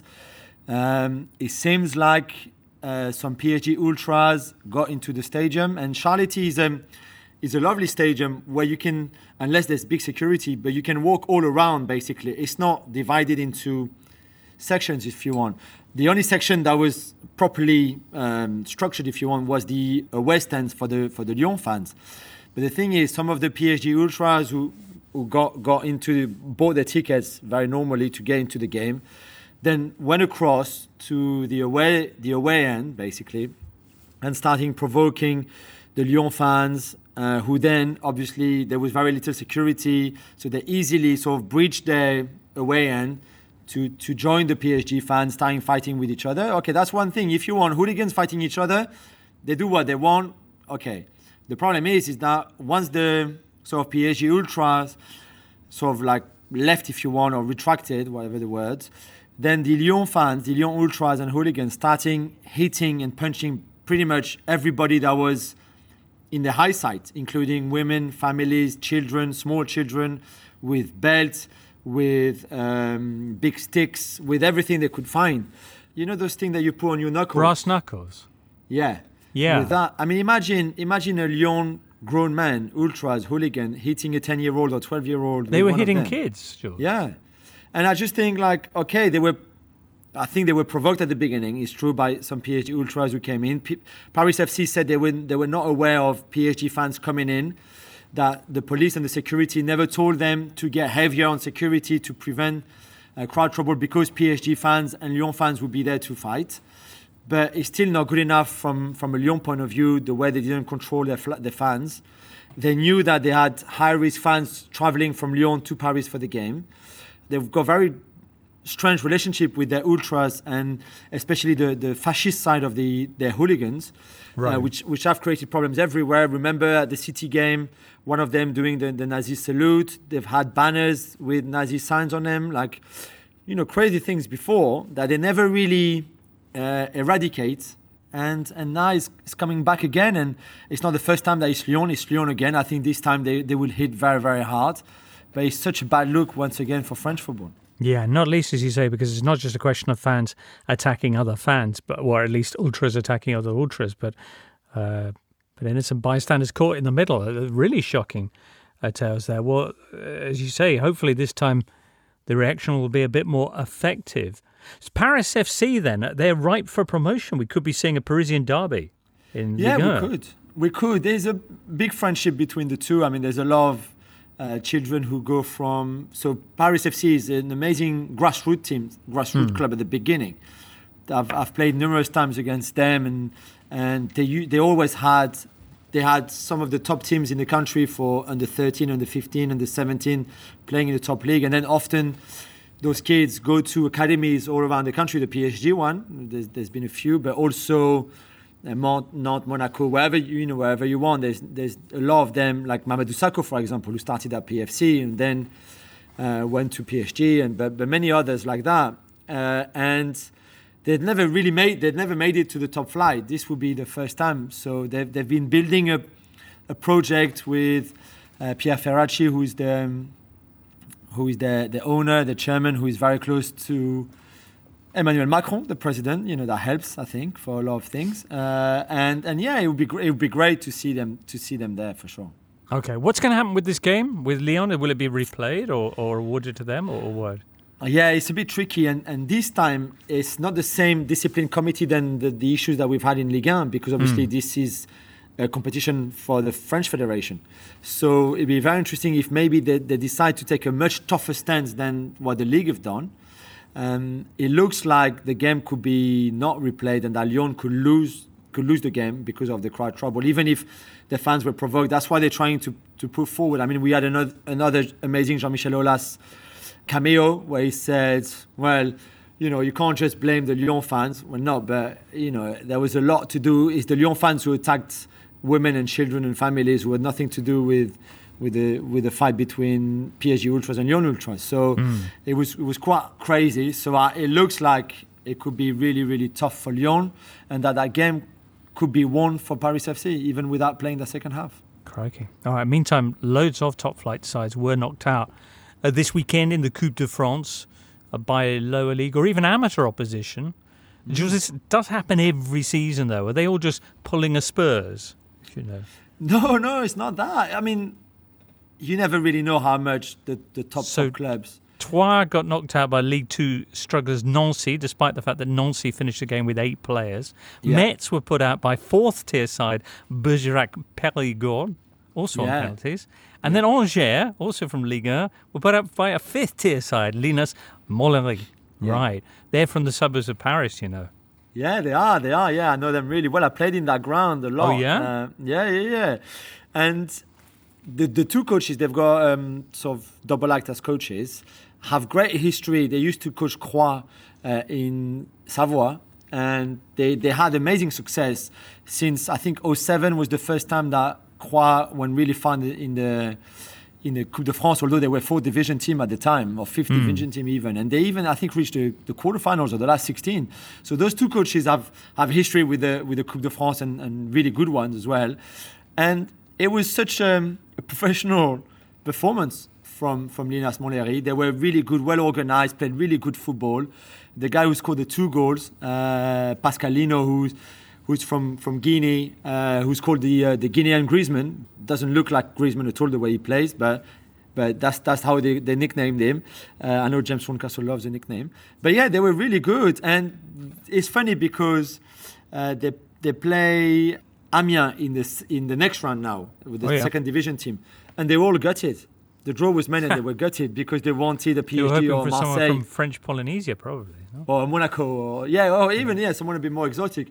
Speaker 12: Um, it seems like uh, some P S G ultras got into the stadium, and Charléty is a, is a lovely stadium where you can, unless there's big security, but you can walk all around basically. It's not divided into sections if you want. The only section that was properly um, structured, if you want, was the away stands for the for the Lyon fans. But the thing is, some of the P S G ultras who who got got into bought their tickets very normally to get into the game, then went across to the away the away end basically, and starting provoking the Lyon fans, uh, who then obviously there was very little security, so they easily sort of breached their away end to to join the P S G fans, starting fighting with each other. Okay, that's one thing. If you want hooligans fighting each other, they do what they want. Okay. The problem is, is that once the sort of P S G ultras sort of like left, if you want, or retracted, whatever the words, then the Lyon fans, the Lyon ultras and hooligans starting hitting and punching pretty much everybody that was in the high side, including women, families, children, small children, with belts, with um, big sticks, with everything they could find. You know those things that you put on your knuckles?
Speaker 2: Brass knuckles.
Speaker 12: Yeah.
Speaker 2: Yeah.
Speaker 12: With that, I mean, imagine imagine a Lyon grown man, ultras, hooligan, hitting a ten-year-old or twelve-year-old.
Speaker 2: They were hitting kids, sure.
Speaker 12: Yeah. And I just think, like, okay, they were, I think they were provoked at the beginning, it's true, by some P S G ultras who came in. P- Paris F C said they were, they were not aware of P S G fans coming in, that the police and the security never told them to get heavier on security to prevent uh, crowd trouble because P S G fans and Lyon fans would be there to fight. But it's still not good enough from, from a Lyon point of view, the way they didn't control their, fl- their fans. They knew that they had high-risk fans traveling from Lyon to Paris for the game. They've got very strange relationship with their ultras and especially the, the fascist side of the their hooligans, right. uh, which which have created problems everywhere. Remember at the City game, one of them doing the, the Nazi salute. They've had banners with Nazi signs on them, like, you know, crazy things before that they never really uh, eradicate. And and now it's, it's coming back again, and it's not the first time that it's Lyon, it's Lyon again. I think this time they, they will hit very, very hard. But it's such a bad look once again for French football.
Speaker 2: Yeah, not least, as you say, because it's not just a question of fans attacking other fans, but or at least ultras attacking other ultras, but uh, but innocent bystanders caught in the middle. Really shocking uh, tales there. Well, as you say, hopefully this time the reaction will be a bit more effective. It's Paris F C then, they're ripe for promotion. We could be seeing a Parisian derby in
Speaker 12: Yeah,
Speaker 2: Ligue one.
Speaker 12: we could. We could. There's a big friendship between the two. I mean, there's a lot of Uh, children who go from, so Paris F C is an amazing grassroots team, grassroots
Speaker 2: Mm.
Speaker 12: club at the beginning. I've, I've played numerous times against them, and and they u- they always had they had some of the top teams in the country for under thirteen, under fifteen, under seventeen playing in the top league, and then often those kids go to academies all around the country. The P S G one, there's, there's been a few, but also Uh, Mont, Nantes, Monaco, wherever you, you know, wherever you want. There's there's a lot of them, like Mamadou Sakho, for example, who started at P F C and then uh, went to P S G, and but, but many others like that. Uh, and they'd never really made they'd never made it to the top flight. This would be the first time. So they've they've been building a a project with uh, Pierre Ferracci, who is the um, who is the the owner, the chairman, who is very close to Emmanuel Macron, the president. You know, that helps, I think, for a lot of things. Uh, and and yeah, it would be gr- it would be great to see them to see them there for sure.
Speaker 2: Okay, what's going to happen with this game with Lyon? Will it be replayed or, or awarded to them, or, or what?
Speaker 12: Uh, yeah, it's a bit tricky, and, and this time it's not the same discipline committee than the, the issues that we've had in Ligue one, because obviously
Speaker 2: Mm.
Speaker 12: this is a competition for the French Federation. So it'd be very interesting if maybe they, they decide to take a much tougher stance than what the league have done. Um, it looks like the game could be not replayed and that Lyon could lose could lose the game because of the crowd trouble, even if the fans were provoked. That's why they're trying to, to put forward. I mean, we had another, another amazing Jean-Michel Aulas cameo where he said, well, you know, you can't just blame the Lyon fans. Well, no, but, you know, there was a lot to do. It's the Lyon fans who attacked women and children and families who had nothing to do with with the with the fight between P S G Ultras and Lyon Ultras. So mm. it was it was quite crazy. So uh, it looks like it could be really, really tough for Lyon, and that that game could be won for Paris F C, even without playing the second half.
Speaker 2: Crikey. All right, meantime, loads of top-flight sides were knocked out uh, this weekend in the Coupe de France uh, by lower league or even amateur opposition. Mm. Jules, this does happen every season, though. Are they all just pulling a Spurs? You know?
Speaker 12: No, no, it's not that. I mean, you never really know how much the, the top,
Speaker 2: so,
Speaker 12: top clubs...
Speaker 2: Troyes got knocked out by League Two strugglers Nancy, despite the fact that Nancy finished the game with eight players. Yeah. Metz were put out by fourth-tier side Bergerac-Périgord, also yeah. on penalties. And yeah. then Angers, also from Ligue one, were put out by a fifth-tier side, Linas Montlery. Yeah. Right. They're from the suburbs of Paris, you know.
Speaker 12: Yeah, they are. They are, yeah. I know them really well. I played in that ground a lot.
Speaker 2: Oh, yeah?
Speaker 12: Uh, yeah, yeah, yeah. And the, the two coaches, they've got um, sort of double act as coaches, have great history. They used to coach Croix uh, in Savoie, and they, they had amazing success since I think oh seven was the first time that Croix went really far in the in the Coupe de France, although they were fourth division team at the time, or fifth mm. division team even. And they even, I think, reached the, the quarterfinals of the last sixteen. So those two coaches have, have history with the with the Coupe de France and, and really good ones as well. And it was such um, a professional performance from from Linas Montlery. They were really good, well organized, played really good football. The guy who scored the two goals, uh, Pascalino, who's who's from from Guinea, uh, who's called the uh, the Guinean Griezmann. Doesn't look like Griezmann at all the way he plays, but but that's that's how they, they nicknamed him. Uh, I know James Horncastle loves the nickname. But yeah, they were really good, and it's funny because uh, they they play Amiens in this in the next round now with the oh, yeah. second division team, and they were all gutted. The draw was made and they were gutted because they wanted a P S G or
Speaker 2: for
Speaker 12: Marseille.
Speaker 2: Someone from French Polynesia, probably. No?
Speaker 12: Or Monaco. Or, yeah, or even, yeah, someone a bit more exotic.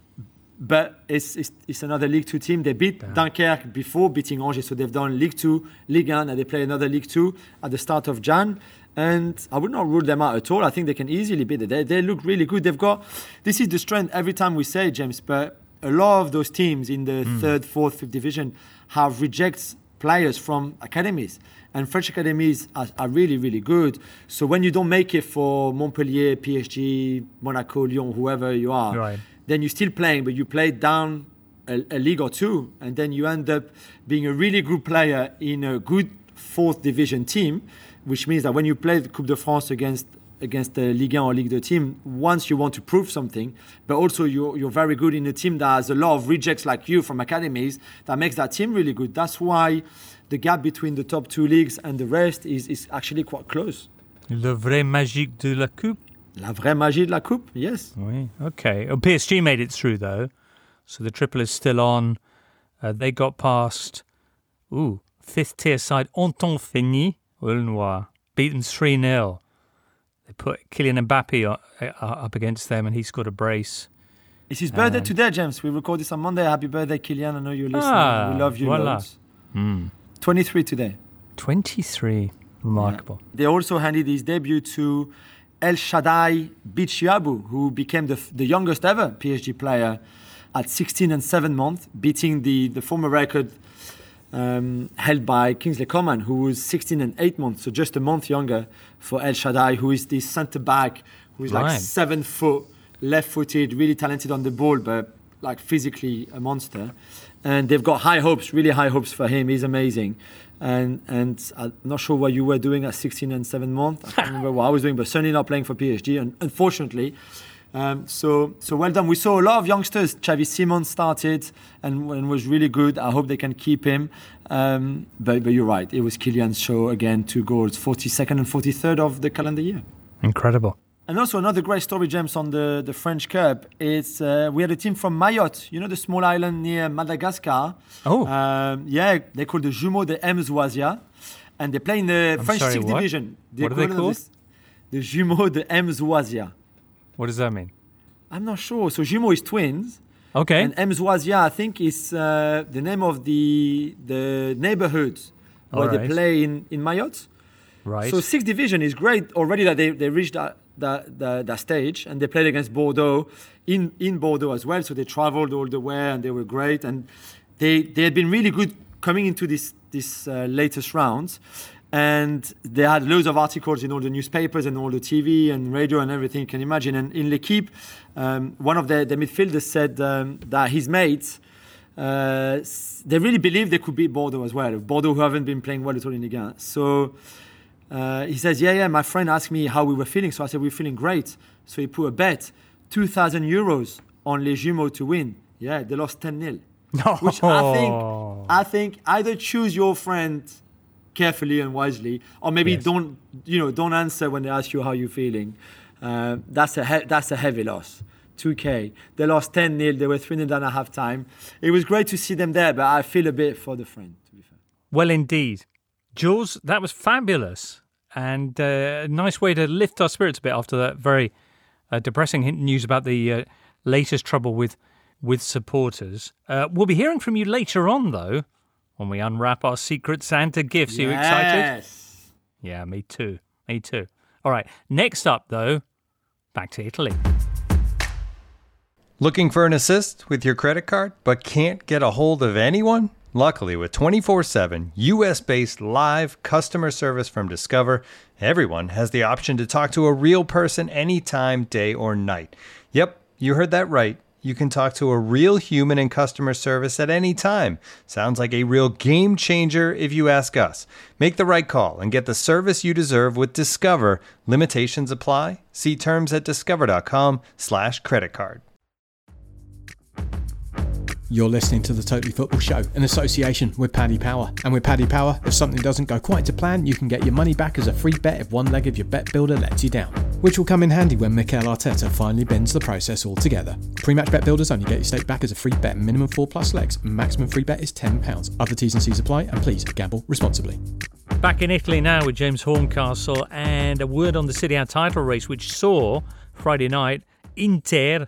Speaker 12: But it's it's, it's another League Two team. They beat Damn. Dunkerque before beating Angers. So they've done League Two, Ligue one, and they play another League Two at the start of Jan. And I would not rule them out at all. I think they can easily beat it. They, they look really good. They've got, this is the strength every time we say, James, but a lot of those teams in the mm. third, fourth, fifth division have rejects players from academies. And French academies are, are really, really good. So when you don't make it for Montpellier, P S G, Monaco, Lyon, whoever you are,
Speaker 2: right.
Speaker 12: then you're still playing, but you play down a, a league or two, and then you end up being a really good player in a good fourth division team, which means that when you play the Coupe de France against against the Ligue one or Ligue two team, once you want to prove something, but also you're, you're very good in a team that has a lot of rejects like you from academies, that makes that team really good. That's why the gap between the top two leagues and the rest is, is actually quite close.
Speaker 2: Le vrai magique de la coupe.
Speaker 12: La vraie magie de la coupe, yes.
Speaker 2: Oui, okay. Oh, P S G made it through, though. So the triple is still on. Uh, they got past, ooh, fifth-tier side Anton-Figny, Aulnois, beaten three nil. They put Kylian Mbappe up against them, and he scored a brace.
Speaker 12: It's his birthday um, today, James. We record this on Monday. Happy birthday, Kylian. I know you're listening.
Speaker 2: Ah,
Speaker 12: we love you
Speaker 2: voila.
Speaker 12: loads.
Speaker 2: Mm.
Speaker 12: twenty-three today.
Speaker 2: twenty-three. Remarkable.
Speaker 12: Yeah. They also handed his debut to El Shaddai Bichiabu, who became the, the youngest ever P S G player at sixteen and seven months, beating the, the former record um, held by Kingsley Coman, who was sixteen and eight months, so just a month younger for El Shaddai, who is the centre-back, who is right. like seven foot, left-footed, really talented on the ball, but like physically a monster. And they've got high hopes, really high hopes for him. He's amazing. And and I'm not sure what you were doing at sixteen and seven months. I can't remember what I was doing, but certainly not playing for P S G, and unfortunately. Um, so so well done. We saw a lot of youngsters. Xavi Simons started and, and was really good. I hope they can keep him. Um, but, but you're right. It was Kylian's show again, two goals, forty-second and forty-third of the calendar year.
Speaker 2: Incredible.
Speaker 12: And also another great story, James, on the, the French Cup. It's uh, we had a team from Mayotte, you know, the small island near Madagascar.
Speaker 2: Oh.
Speaker 12: Um, yeah, they call the Jumeaux de Mzoisia. And they play in the
Speaker 2: I'm
Speaker 12: French
Speaker 2: sorry,
Speaker 12: sixth
Speaker 2: what?
Speaker 12: division.
Speaker 2: What are they called?
Speaker 12: This, the Jumeaux de Mzoisia.
Speaker 2: What does that mean?
Speaker 12: I'm not sure. So Jumeaux is twins.
Speaker 2: Okay.
Speaker 12: And Mzoisia, I think, is uh, the name of the the neighborhood where
Speaker 2: All
Speaker 12: they
Speaker 2: right.
Speaker 12: play in, in Mayotte.
Speaker 2: Right.
Speaker 12: So sixth division is great already that they, they reached that, that, that, that stage, and they played against Bordeaux in, in Bordeaux as well. So they traveled all the way and they were great. And they, they had been really good coming into this, this uh, latest round. And they had loads of articles in all the newspapers and all the T V and radio and everything you can imagine. And in L'Equipe, um, one of the, the midfielders said um, that his mates, uh, they really believed they could beat Bordeaux as well. Bordeaux who haven't been playing well at all in Ligue one. So uh, he says, yeah, yeah, my friend asked me how we were feeling. So I said, we're feeling great. So he put a bet, two thousand euros on Les Jumeaux to win. Yeah, they lost ten nil.
Speaker 2: No.
Speaker 12: Which I think, I think either choose your friend carefully and wisely, or maybe
Speaker 2: Yes.
Speaker 12: don't, you know, don't answer when they ask you how you're feeling. Uh, that's a he- that's a heavy loss. two K. They lost ten nil. They were three nil down at half time. It was great to see them there, but I feel a bit for the friend, to be fair.
Speaker 2: Well, indeed. Jules, that was fabulous. And uh, a nice way to lift our spirits a bit after that very uh, depressing hint news about the uh, latest trouble with, with supporters. Uh, we'll be hearing from you later on, though, when we unwrap our secret Santa gifts. Are you excited?
Speaker 12: Yes.
Speaker 2: Yeah, me too. Me too. All right. Next up, though, back to Italy.
Speaker 13: Looking for an assist with your credit card, but can't get a hold of anyone? Luckily, with twenty-four seven U S-based live customer service from Discover, everyone has the option to talk to a real person anytime, day or night. Yep, you heard that right. You can talk to a real human in customer service at any time. Sounds like a real game changer if you ask us. Make the right call and get the service you deserve with Discover. Limitations apply. See terms at discover.com slash credit card.
Speaker 9: You're listening to the Totally Football Show in association with Paddy Power. And with Paddy Power, if something doesn't go quite to plan, you can get your money back as a free bet if one leg of your bet builder lets you down. Which will come in handy when Mikel Arteta finally bends the process altogether. Pre-match bet builders only get your stake back as a free bet, minimum four plus legs. Maximum free bet is ten pounds. Other T's and C's apply, and please gamble responsibly.
Speaker 2: Back in Italy now with James Horncastle, and a word on the Serie A title race, which saw Friday night Inter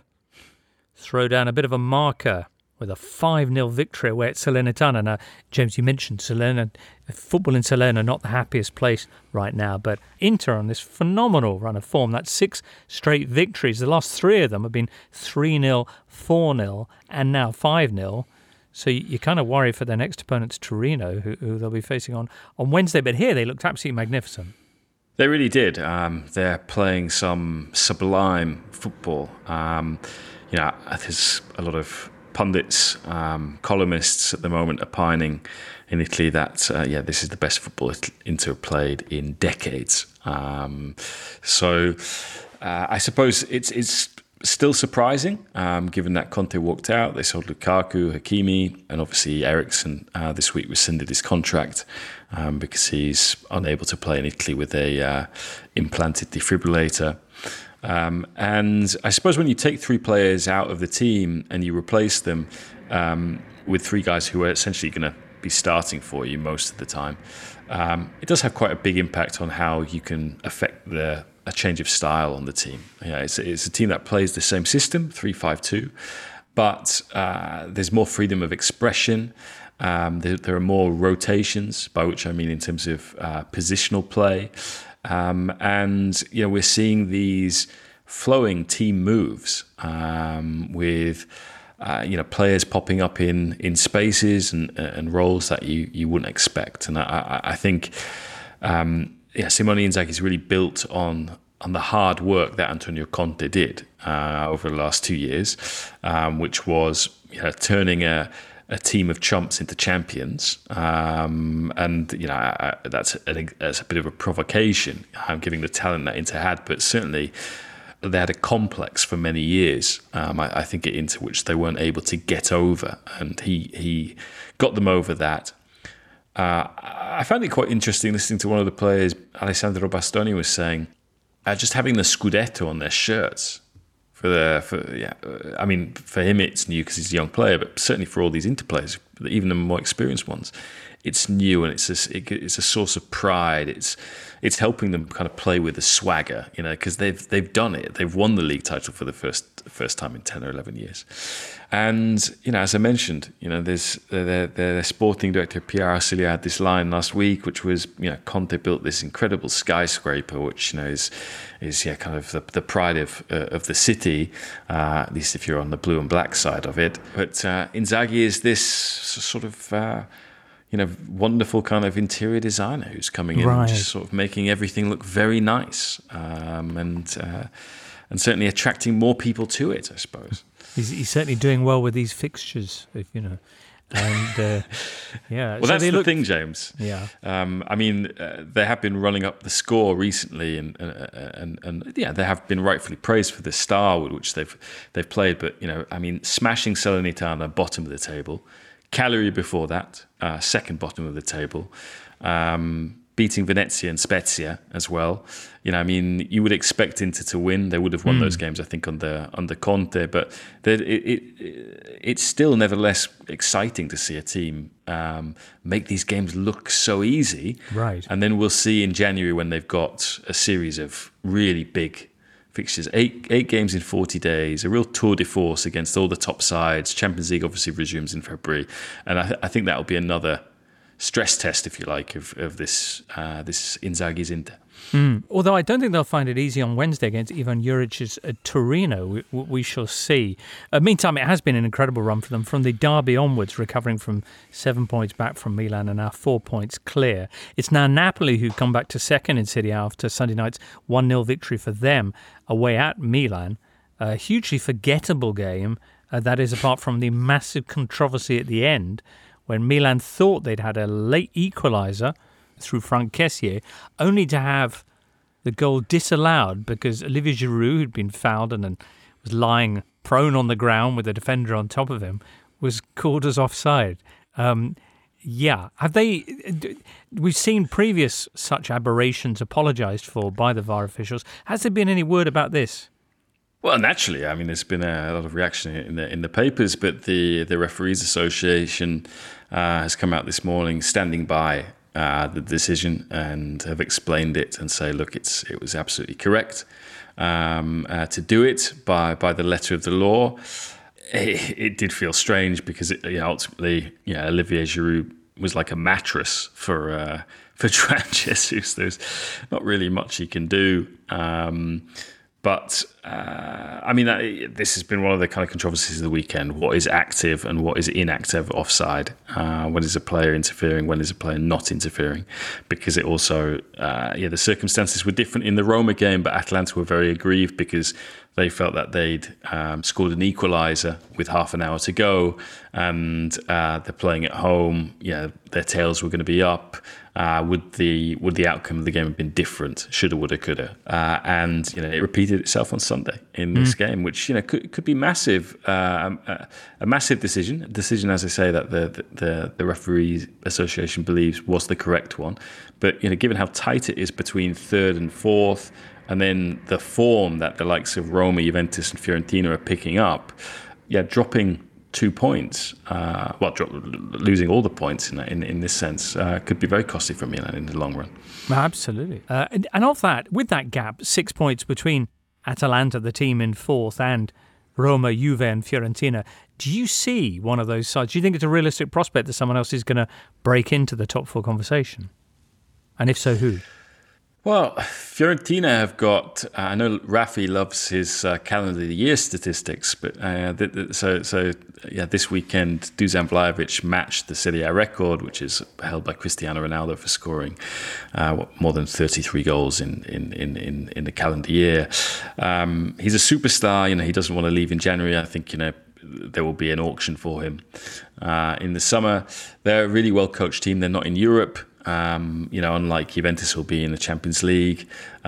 Speaker 2: throw down a bit of a marker with a five nil victory away at Salernitana. Now, James, you mentioned Salerno. Football in Salerno, not the happiest place right now, but Inter on this phenomenal run of form. That's six straight victories. The last three of them have been three nil, four nil, and now five nil. So you, you kind of worry for their next opponents, Torino, who, who they'll be facing on, on Wednesday. But here they looked absolutely magnificent.
Speaker 3: They really did. Um, they're playing some sublime football. Um, you know, there's a lot of pundits, um, columnists at the moment opining in Italy that, uh, yeah, this is the best football Inter have played in decades. Um, so uh, I suppose it's it's still surprising, um, given that Conte walked out. They sold Lukaku, Hakimi, and obviously Eriksen uh, this week rescinded his contract um, because he's unable to play in Italy with a uh, implanted defibrillator. Um, and I suppose when you take three players out of the team and you replace them um, with three guys who are essentially going to be starting for you most of the time, um, it does have quite a big impact on how you can affect the, a change of style on the team. Yeah, it's, it's a team that plays the same system, three five two, but uh, there's more freedom of expression. Um, there, there are more rotations, by which I mean in terms of uh, positional play. Um, and, you know, we're seeing these flowing team moves um, with, uh, you know, players popping up in, in spaces and, and roles that you, you wouldn't expect. And I, I think, um, yeah, Simone Inzaghi's really built on on the hard work that Antonio Conte did uh, over the last two years, um, which was, you know, turning a a team of chumps into champions, um, and you know I, I, that's, a, that's a bit of a provocation. I'm giving the talent that Inter had, but certainly they had a complex for many years. Um, I, I think into which they weren't able to get over, and he he got them over that. Uh, I found it quite interesting listening to one of the players, Alessandro Bastoni, was saying uh, just having the Scudetto on their shirts. For the, for yeah, I mean, for him it's new because he's a young player, but certainly for all these Inter players, even the more experienced ones, it's new and it's a, it, it's a source of pride. It's it's helping them kind of play with the swagger, you know, because they've they've done it. They've won the league title for the first first time in ten or eleven years, and you know, as I mentioned, you know, there's their their sporting director Pierre Arcilio had this line last week, which was, you know, Conte built this incredible skyscraper, which, you know, is is yeah kind of the, the pride of uh, of the city, uh, at least if you're on the blue and black side of it. But uh, Inzaghi is this sort of uh, you know, wonderful kind of interior designer who's coming in right. and just sort of making everything look very nice, um, and uh, and certainly attracting more people to it, I suppose.
Speaker 2: He's, he's certainly doing well with these fixtures, if you know. And uh, yeah,
Speaker 3: well,
Speaker 2: so
Speaker 3: that's the
Speaker 2: look,
Speaker 3: thing, James.
Speaker 2: Yeah,
Speaker 3: um, I mean, uh, they have been running up the score recently, and and, and and yeah, they have been rightfully praised for the style with which they've they've played. But you know, I mean, smashing Salernitana, bottom of the table. Cagliari before that, uh, second bottom of the table, um, beating Venezia and Spezia as well. You know, I mean, you would expect Inter to win. They would have won mm. those games, I think, under under Conte. But it, it, it's still nevertheless exciting to see a team um, make these games look so easy.
Speaker 2: Right.
Speaker 3: And then we'll see in January when they've got a series of really big fixtures, eight eight games in forty days, a real tour de force against all the top sides. Champions League obviously resumes in February, and I, th- I think that will be another stress test, if you like, of of this uh, this Inzaghi's Inter.
Speaker 2: Mm. Although I don't think they'll find it easy on Wednesday against Ivan Juric's uh, Torino. We, we shall see. Uh, meantime, it has been an incredible run for them from the derby onwards, recovering from seven points back from Milan and now four points clear. It's now Napoli who come back to second in Serie A after Sunday night's one nil victory for them away at Milan. A hugely forgettable game, uh, that is, apart from the massive controversy at the end when Milan thought they'd had a late equaliser through Franck Kessié, only to have the goal disallowed because Olivier Giroud, who'd been fouled and then was lying prone on the ground with a defender on top of him, was called as offside. Um, yeah, have they? We've seen previous such aberrations apologised for by the V A R officials. Has there been any word about this?
Speaker 3: Well, naturally, I mean, there's been a lot of reaction in the in the papers, but the the Referees Association uh, has come out this morning, standing by Uh, the decision, and have explained it and say, look, it's it was absolutely correct um, uh, to do it by by the letter of the law. It, it did feel strange because it, you know, ultimately, yeah, Olivier Giroud was like a mattress for uh, for João Jesus. There's not really much he can do. Um, But, uh, I mean, uh, this has been one of the kind of controversies of the weekend. What is active and what is inactive offside? Uh, when is a player interfering? When is a player not interfering? Because it also, uh, yeah, the circumstances were different in the Roma game, but Atalanta were very aggrieved because they felt that they'd um, scored an equaliser with half an hour to go, and uh, they're playing at home. Yeah, their tails were going to be up. Uh, would the would the outcome of the game have been different? Shoulda, woulda, coulda. Uh, and you know, it repeated itself on Sunday in this mm. game, which you know could could be massive, uh, a, a massive decision. A decision, as I say, that the the the Referees Association believes was the correct one. But you know, given how tight it is between third and fourth, and then the form that the likes of Roma, Juventus, and Fiorentina are picking up, yeah, dropping two points, uh, well, drop, losing all the points in in, in this sense uh, could be very costly for Milan in the long run.
Speaker 2: Absolutely. Uh, and, and of that, with that gap, six points between Atalanta, the team in fourth, and Roma, Juve, and Fiorentina, do you see one of those sides? Do you think it's a realistic prospect that someone else is going to break into the top four conversation? And if so, who?
Speaker 3: Well, Fiorentina have got. Uh, I know Rafi loves his uh, calendar of the year statistics, but uh, th- th- so so yeah, this weekend Dusan Vlahovic matched the Serie A record, which is held by Cristiano Ronaldo for scoring uh, what, more than thirty-three goals in in in in, in the calendar year. Um, he's a superstar. You know, he doesn't want to leave in January. I think you know there will be an auction for him uh, in the summer. They're a really well coached team. They're not in Europe. Um, you know, unlike Juventus will be in the Champions League,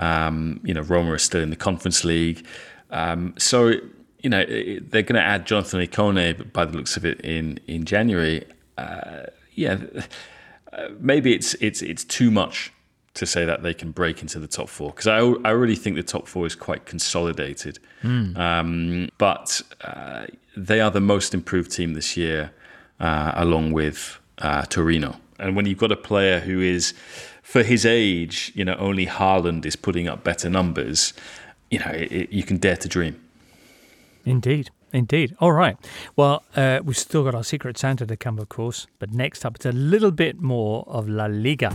Speaker 3: um, you know, Roma are still in the Conference League. Um, so, you know, they're going to add Jonathan Ikone by the looks of it in in January. Uh, yeah, uh, maybe it's it's it's too much to say that they can break into the top four, because I, I really think the top four is quite consolidated. Mm. Um, but uh, they are the most improved team this year, uh, along with uh, Torino. And when you've got a player who is, for his age, you know, only Haaland is putting up better numbers, you know, it, it, you can dare to dream.
Speaker 2: Indeed. Indeed. All right. Well, uh, we've still got our Secret Santa to come, of course. But next up, it's a little bit more of La Liga.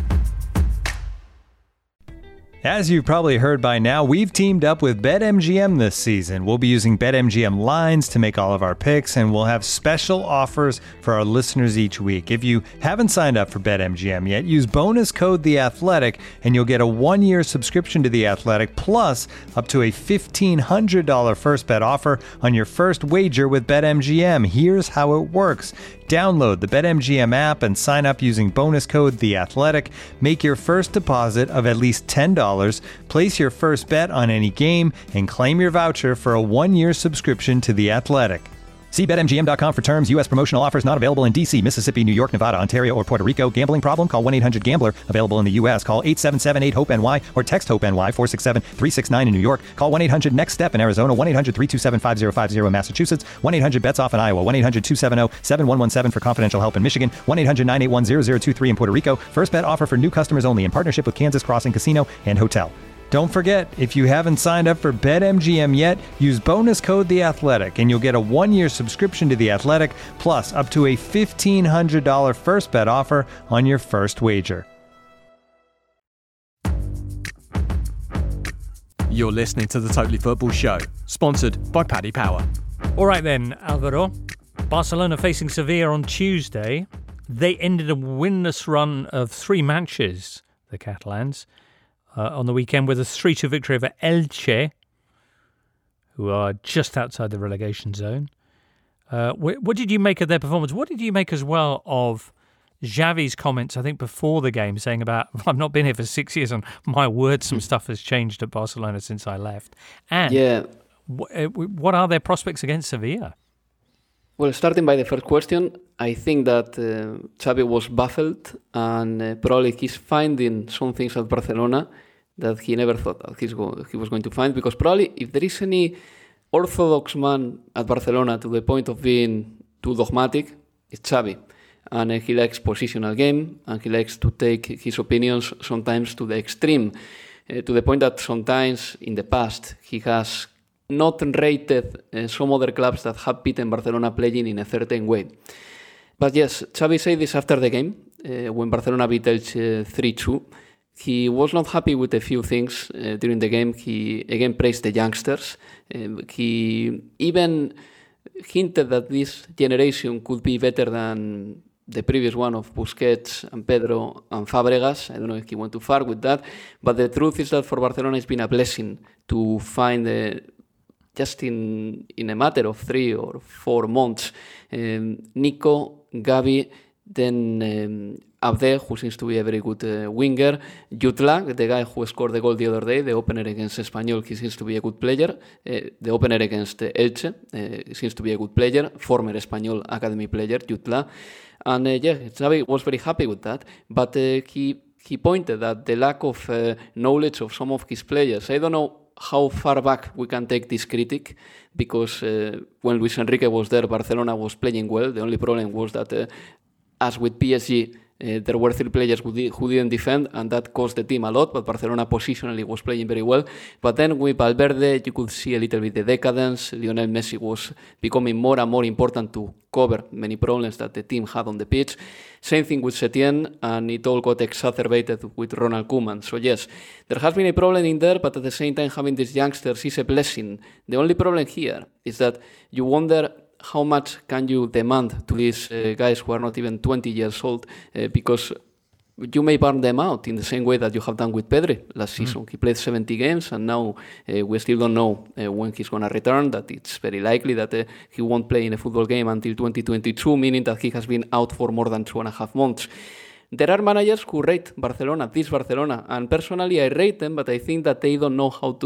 Speaker 13: As you've probably heard by now, we've teamed up with BetMGM this season. We'll be using BetMGM lines to make all of our picks, and we'll have special offers for our listeners each week. If you haven't signed up for BetMGM yet, use bonus code The Athletic, and you'll get a one-year subscription to The Athletic, plus up to a fifteen hundred dollars first bet offer on your first wager with BetMGM. Here's how it works. Download the BetMGM app and sign up using bonus code The Athletic. Make your first deposit of at least ten dollars, place your first bet on any game, and claim your voucher for a one-year subscription to The Athletic. See Bet M G M dot com for terms. U S promotional offers not available in D C, Mississippi, New York, Nevada, Ontario, or Puerto Rico. Gambling problem? Call one eight hundred gambler. Available in the U S. Call eight seven seven eight hope N Y or text HOPE-NY four six seven three six nine in New York. Call one eight hundred next step in Arizona. one eight hundred three two seven five zero five zero in Massachusetts. one eight hundred bets off in Iowa. one eight hundred two seven zero seven one one seven for confidential help in Michigan. one eight hundred nine eight one zero zero two three in Puerto Rico. First bet offer for new customers only in partnership with Kansas Crossing Casino and Hotel. Don't forget, if you haven't signed up for BetMGM yet, use bonus code The Athletic, and you'll get a one-year subscription to The Athletic, plus up to a fifteen hundred dollars first bet offer on your first wager.
Speaker 9: You're listening to the Totally Football Show, sponsored by Paddy Power.
Speaker 2: All right then, Alvaro. Barcelona facing Sevilla on Tuesday. They ended a winless run of three matches, the Catalans, Uh, on the weekend with a three two victory over Elche, who are just outside the relegation zone. Uh, wh- what did you make of their performance? What did you make as well of Xavi's comments, I think, before the game, saying about, I've not been here for six years and my word, some stuff has changed at Barcelona since I left. And
Speaker 5: yeah.
Speaker 2: w- what are their prospects against Sevilla?
Speaker 5: Well, starting by the first question, I think that uh, Xavi was baffled and uh, probably he's finding some things at Barcelona that he never thought that he's go- he was going to find, because probably if there is any orthodox man at Barcelona to the point of being too dogmatic, it's Xavi. And uh, he likes positional game, and he likes to take his opinions sometimes to the extreme, uh, to the point that sometimes in the past he has not rated uh, some other clubs that have beaten Barcelona playing in a certain way. But yes, Xavi said this after the game, uh, when Barcelona beat Elche three two. He was not happy with a few things uh, during the game. He again praised the youngsters. Um, he even hinted that this generation could be better than the previous one of Busquets and Pedro and Fabregas. I don't know if he went too far with that. But the truth is that for Barcelona it's been a blessing to find the just in, in a matter of three or four months, um, Nico, Gavi, then um, Abde, who seems to be a very good uh, winger, Jutla, the guy who scored the goal the other day, the opener against Espanyol, he seems to be a good player. Uh, the opener against uh, Elche uh, seems to be a good player, former Espanyol academy player, Jutla. And uh, yeah, Xavi was very happy with that, but uh, he, he pointed at the lack of uh, knowledge of some of his players. I don't know how far back we can take this critic, because uh, when Luis Enrique was there, Barcelona was playing well. The only problem was that, uh, as with P S G, uh, there were three players who, di- who didn't defend, and that cost the team a lot, but Barcelona positionally was playing very well. But then with Valverde, you could see a little bit the decadence. Lionel Messi was becoming more and more important to cover many problems that the team had on the pitch. Same thing with Setien, and it all got exacerbated with Ronald Koeman. So yes, there has been a problem in there, but at the same time having these youngsters is a blessing. The only problem here is that you wonder how much can you demand to these uh, guys who are not even twenty years old, uh, because you may burn them out in the same way that you have done with Pedri last mm. season. He played seventy games, and now uh, we still don't know uh, when he's going to return. That it's very likely that uh, he won't play in a football game until twenty twenty-two, meaning that he has been out for more than two and a half months. There are managers who rate Barcelona, this Barcelona, and personally I rate them, but I think that they don't know how to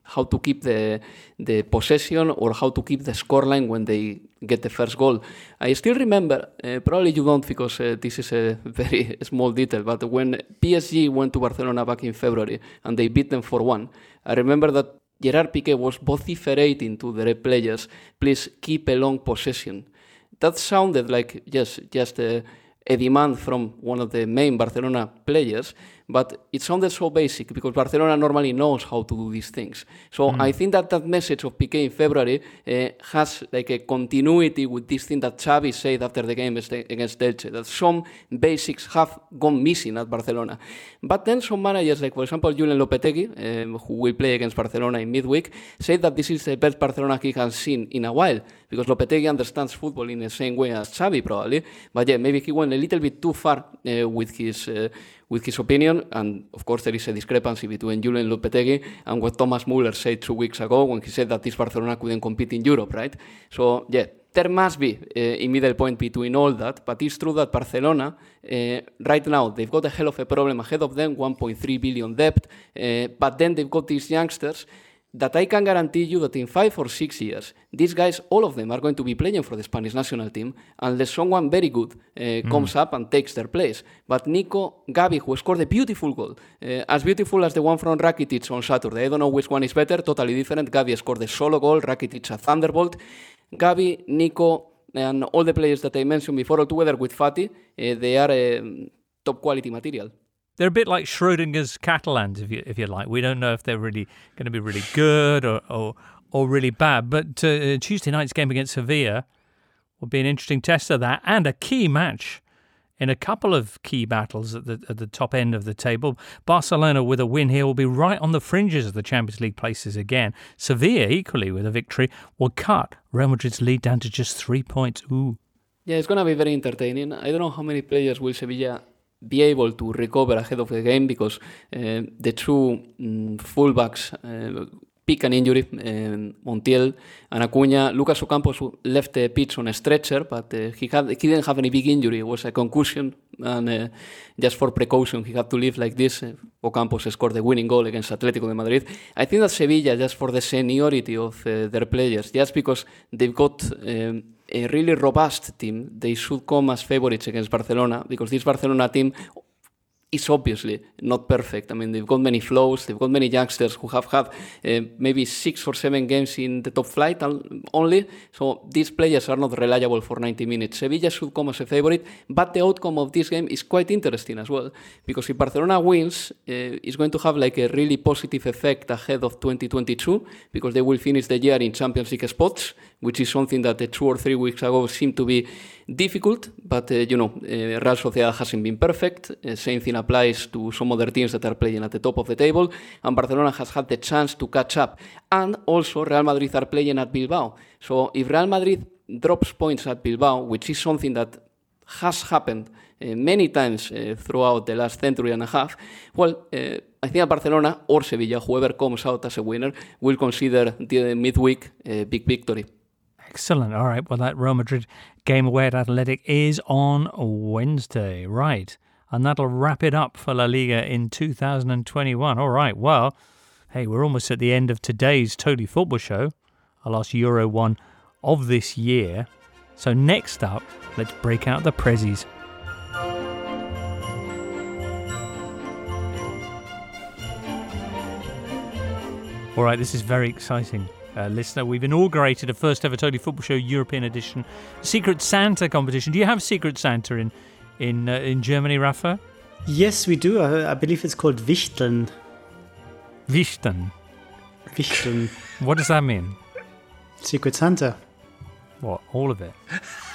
Speaker 5: how to keep the the possession or how to keep the scoreline when they get the first goal. I still remember, uh, probably you don't because uh, this is a very small detail, but when P S G went to Barcelona back in February and they beat them four one, I remember that Gerard Piqué was vociferating to the players, please keep a long possession. That sounded like, yes, just a, a demand from one of the main Barcelona players, but it sounded so basic because Barcelona normally knows how to do these things. So mm. I think that that message of Piqué in February uh, has like a continuity with this thing that Xavi said after the game against Elche, that some basics have gone missing at Barcelona. But then some managers, like for example Julen Lopetegui, um, who will play against Barcelona in midweek, said that this is the best Barcelona he has seen in a while, because Lopetegui understands football in the same way as Xavi probably, but yeah, maybe he went a little bit too far uh, with his uh, with his opinion, and of course there is a discrepancy between Julen Lopetegui and what Thomas Müller said two weeks ago when he said that this Barcelona couldn't compete in Europe, right? So yeah, there must be uh, a middle point between all that, but it's true that Barcelona, uh, right now, they've got a hell of a problem ahead of them, one point three billion debt, uh, but then they've got these youngsters that I can guarantee you that in five or six years, these guys, all of them, are going to be playing for the Spanish national team unless someone very good uh, mm. comes up and takes their place. But Nico, Gavi, who scored a beautiful goal, uh, as beautiful as the one from Rakitic on Saturday. I don't know which one is better, totally different. Gavi scored a solo goal, Rakitic a thunderbolt. Gavi, Nico, and all the players that I mentioned before, all together with Fati, uh, they are uh, top quality material.
Speaker 2: They're a bit like Schrodinger's Catalans, if you if you like. We don't know if they're really going to be really good or or, or really bad. But uh, Tuesday night's game against Sevilla will be an interesting test of that, and a key match in a couple of key battles at the at the top end of the table. Barcelona with a win here will be right on the fringes of the Champions League places again. Sevilla, equally with a victory, will cut Real Madrid's lead down to just three points. Ooh.
Speaker 5: Yeah, it's going to be very entertaining. I don't know how many players will Sevilla be able to recover ahead of the game, because uh, the two um, fullbacks uh, pick an injury, um, Montiel and Acuña. Lucas Ocampos left the pitch on a stretcher, but uh, he had he didn't have any big injury. It was a concussion, and uh, just for precaution, he had to leave like this. Uh, Ocampos scored the winning goal against Atlético de Madrid. I think that Sevilla, just for the seniority of uh, their players, just because they've got um, a really robust team, they should come as favourites against Barcelona, because this Barcelona team is obviously not perfect. I mean, they've got many flaws, they've got many youngsters who have had uh, maybe six or seven games in the top flight only, so these players are not reliable for ninety minutes. Sevilla should come as a favourite, but the outcome of this game is quite interesting as well, because if Barcelona wins, uh, it's going to have like a really positive effect ahead of twenty twenty-two, because they will finish the year in Champions League spots, which is something that uh, two or three weeks ago seemed to be difficult, but uh, you know, uh, Real Sociedad hasn't been perfect. Uh, same thing applies to some other teams that are playing at the top of the table, and Barcelona has had the chance to catch up. And also Real Madrid are playing at Bilbao. So if Real Madrid drops points at Bilbao, which is something that has happened uh, many times uh, throughout the last century and a half, well, uh, I think that Barcelona or Sevilla, whoever comes out as a winner, will consider the midweek a big victory.
Speaker 2: Excellent. All right. Well, that Real Madrid game away at Athletic is on Wednesday. Right. And that'll wrap it up for La Liga in two thousand twenty-one. All right. Well, hey, we're almost at the end of today's Totally Football Show, our last Euro one of this year. So next up, let's break out the prezzies. All right. This is very exciting. Uh, listener, we've inaugurated a first ever Totally Football Show European edition Secret Santa competition. Do you have Secret Santa in in uh, in Germany, Rafa?
Speaker 4: Yes, we do. I, I believe it's called Wichteln.
Speaker 2: Wichteln.
Speaker 4: Wichteln.
Speaker 2: What does that mean?
Speaker 4: Secret Santa.
Speaker 2: What? All of it?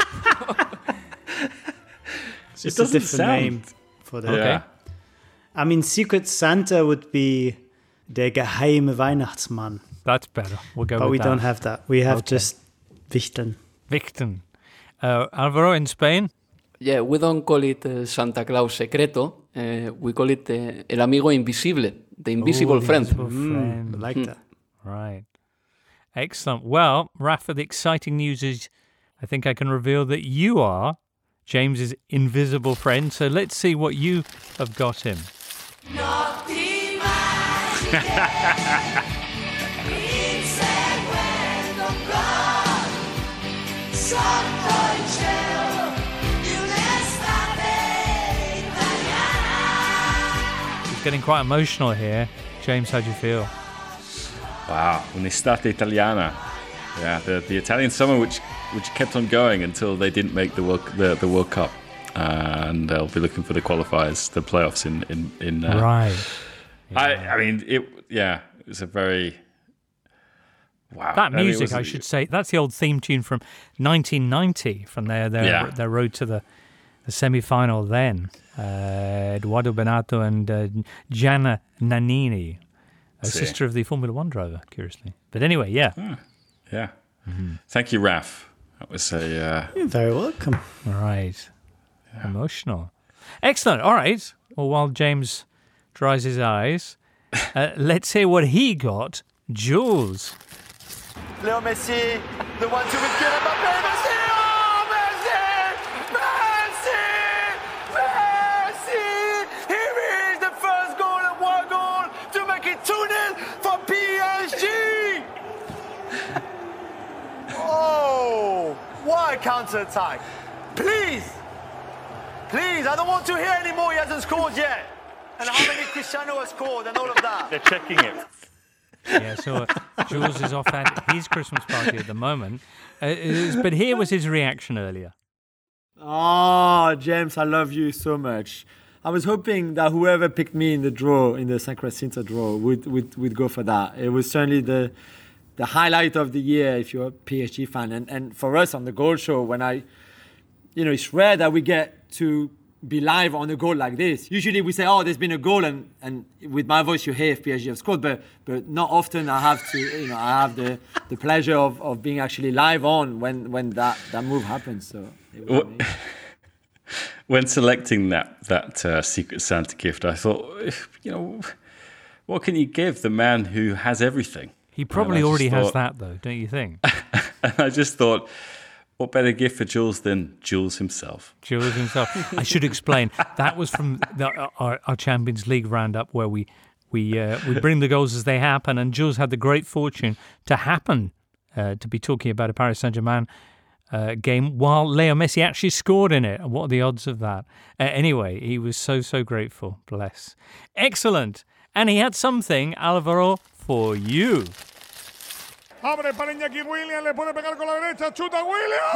Speaker 4: It's just a different
Speaker 3: sound.
Speaker 4: name for the.
Speaker 2: Okay.
Speaker 4: I mean, Secret Santa would be der geheime Weihnachtsmann.
Speaker 2: That's better. We'll go
Speaker 4: but
Speaker 2: with
Speaker 4: we
Speaker 2: that.
Speaker 4: don't have that. We have
Speaker 2: Okay.
Speaker 4: just Wichteln.
Speaker 2: Wichteln. Uh, Alvaro, in Spain?
Speaker 5: Yeah, we don't call it uh, Santa Claus Secreto. Uh, we call it uh, El Amigo Invisible, the invisible
Speaker 2: Ooh, the
Speaker 5: friend.
Speaker 2: invisible friend.
Speaker 4: I like
Speaker 5: Hmm.
Speaker 4: that.
Speaker 2: Right. Excellent. Well, Rafa, the exciting news is I think I can reveal that you are James's invisible friend. So let's see what you have got him.
Speaker 14: sotto il cielo di un'estate italiana.
Speaker 2: It's getting quite emotional here. James, how do you feel?
Speaker 3: Wow, un'estate italiana. Yeah, the, the Italian summer which which kept on going until they didn't make the World, the, the World Cup. Uh, and they'll be looking for the qualifiers, the playoffs in... in, in uh,
Speaker 2: right.
Speaker 3: Yeah. I, I mean, it. yeah, it was a very... Wow.
Speaker 2: That music,
Speaker 3: I, mean,
Speaker 2: I should say, that's the old theme tune from nineteen ninety, from their their,
Speaker 3: yeah.
Speaker 2: their road to the, the semi-final then. Uh, Edoardo Bennato and uh, Gianna Nannini, a
Speaker 3: See.
Speaker 2: sister of the Formula One driver, curiously. But anyway, yeah.
Speaker 3: Oh, yeah.
Speaker 2: Mm-hmm.
Speaker 3: Thank you, Raf. That was a... Uh...
Speaker 4: You're very welcome.
Speaker 2: Right. Yeah. Emotional. Excellent. All right. Well, while James dries his eyes, uh, let's hear what he got. Jules.
Speaker 10: Leo Messi, the one two with Kylian Mbappé. Messi, oh Messi, Messi, Messi. Here is the first goal and one goal to make it two nil for P S G. Oh, what a counter attack! Please, please, I don't want to hear anymore. He hasn't scored yet, and how many Cristiano has scored and all of that.
Speaker 3: They're checking it.
Speaker 2: Yeah, so uh, Jules is off at his Christmas party at the moment. Uh, is, but here was his reaction earlier.
Speaker 12: Oh, James, I love you so much. I was hoping that whoever picked me in the draw, in the San Jacinto draw, would, would, would go for that. It was certainly the the highlight of the year if you're a P S G fan. And, and for us on the Goal Show, when I, you know, it's rare that we get to be live on a goal like this. Usually we say, oh, there's been a goal, and, and with my voice you hear if P S G have scored, but but not often I have to, you know, I have the, the pleasure of, of being actually live on when, when that, that move happens. So it was amazing.
Speaker 3: When selecting that that uh, Secret Santa gift, I thought, you know, what can you give the man who has everything?
Speaker 2: He probably already
Speaker 3: thought,
Speaker 2: has that, though, don't you think?
Speaker 3: And I just thought, what better gift for Jules than Jules himself?
Speaker 2: Jules himself. I should explain. That was from the, our, our Champions League roundup, where we we uh, we bring the goals as they happen, and Jules had the great fortune to happen uh, to be talking about a Paris Saint-Germain uh, game while Leo Messi actually scored in it. What are the odds of that? Uh, anyway, he was so, so grateful. Bless. Excellent. And he had something, Alvaro, for you.
Speaker 11: Abre para Iñaki Williams, le puede pegar con la derecha, chuta Williams.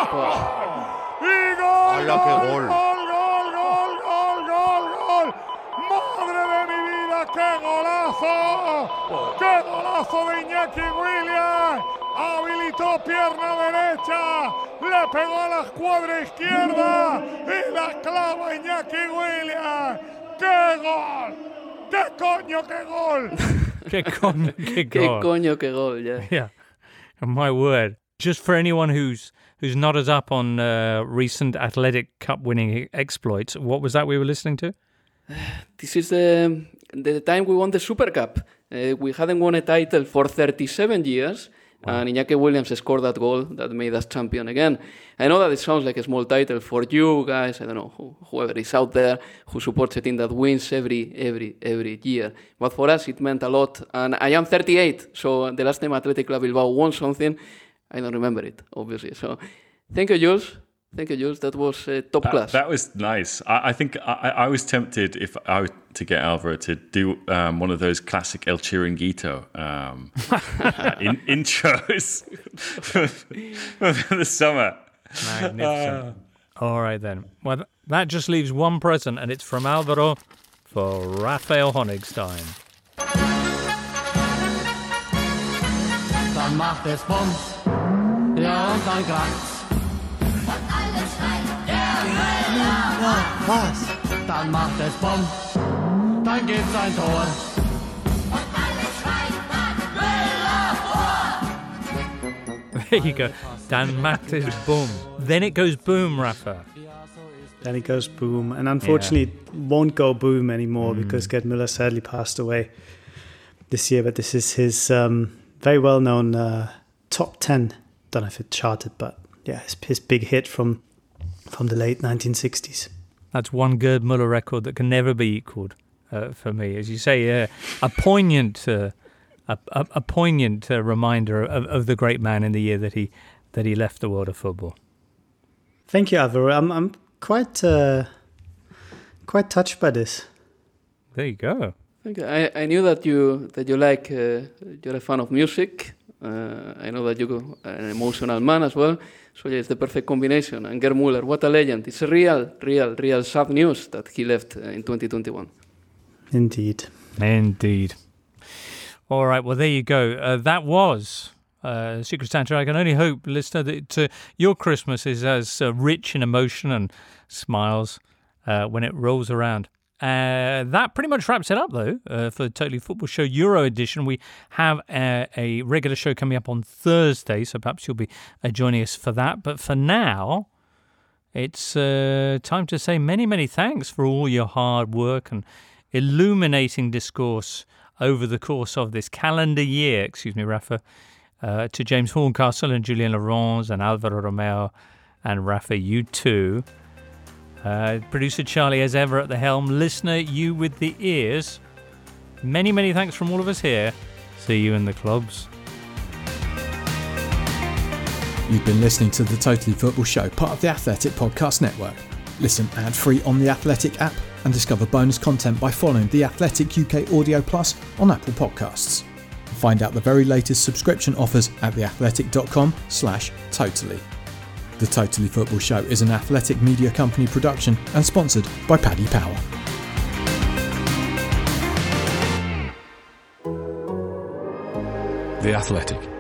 Speaker 11: ¡Y gol!
Speaker 8: ¡Hala, qué gol!
Speaker 11: ¡Gol, gol, gol, gol, gol, gol! ¡Madre de mi vida, qué golazo! ¡Qué golazo de Iñaki Williams! Habilitó pierna derecha, le pegó a la escuadra izquierda y la clava Iñaki Williams. ¡Qué gol! ¡Qué coño, qué gol!
Speaker 2: Qué coño, qué
Speaker 5: Qué
Speaker 2: gol.
Speaker 5: coño, qué gol, yeah.
Speaker 2: Yeah, my word. Just for anyone who's who's not as up on uh, recent Athletic Cup winning exploits, what was that we were listening to?
Speaker 5: This is the, the time we won the Super Cup. Uh, we hadn't won a title for thirty-seven years, wow. And Iñaki Williams scored that goal that made us champion again. I know that it sounds like a small title for you guys, I don't know, who, whoever is out there who supports a team that wins every, every, every year. But for us, it meant a lot. And I am thirty-eight, so the last time Athletic Club Bilbao won something, I don't remember it, obviously. So thank you, Jules. Thank you, Jules. That was uh, top
Speaker 3: that,
Speaker 5: class.
Speaker 3: That was nice. I, I think I, I was tempted, if I were to get Alvaro, to do um, one of those classic El Chiringuito um, uh, in, intros for, for the summer.
Speaker 2: Magnificent. Uh, All right, then. Well, th- that just leaves one present, and it's from Alvaro for Raphael Honigstein.
Speaker 14: Dann macht es Bums, ja und dann kracht's. Was? Dann macht es Bums, dann gibt's ein Tor.
Speaker 2: There you go. Dan macht es boom. Then it goes boom, Rafa.
Speaker 4: Then it goes boom. And unfortunately, yeah. it won't go boom anymore mm. because Gerd Müller sadly passed away this year. But this is his um, very well-known uh, top ten. Don't know if it's charted, but yeah, his, his big hit from from the late nineteen sixties.
Speaker 2: That's one Gerd Müller record that can never be equaled uh, for me. As you say, uh, a poignant, uh, a, a, a poignant uh, reminder of, of the great man in the year that he that he left the world of football.
Speaker 4: Thank you, Alvaro. I'm I'm quite uh, quite touched by this.
Speaker 2: There you go.
Speaker 5: Okay. I, I knew that you that you like uh, you're a fan of music. Uh, I know that you're an emotional man as well. So yeah, it's the perfect combination. And Gerd Müller, what a legend! It's a real, real, real sad news that he left uh, in twenty twenty-one.
Speaker 4: Indeed.
Speaker 2: Indeed. All right. Well, there you go. Uh, that was uh, Secret Santa. I can only hope, listener, that uh, your Christmas is as uh, rich in emotion and smiles uh, when it rolls around. Uh, that pretty much wraps it up, though, uh, for the Totally Football Show Euro edition. We have a, a regular show coming up on Thursday, so perhaps you'll be uh, joining us for that. But for now, it's uh, time to say many, many thanks for all your hard work and illuminating discourse over the course of this calendar year. Excuse me, Rafa. Uh, to James Horncastle and Julien Laurens and Alvaro Romeo and Rafa, you too. Uh, producer Charlie, as ever, at the helm. Listener, you with the ears. Many, many thanks from all of us here. See you in the clubs.
Speaker 15: You've been listening to the Totally Football Show, part of the Athletic Podcast Network. Listen ad-free on the Athletic app and discover bonus content by following the Athletic U K Audio Plus on Apple Podcasts. Find out the very latest subscription offers at theathletic.com slash totally. The Totally Football Show is an Athletic Media Company production and sponsored by Paddy Power.
Speaker 16: The Athletic.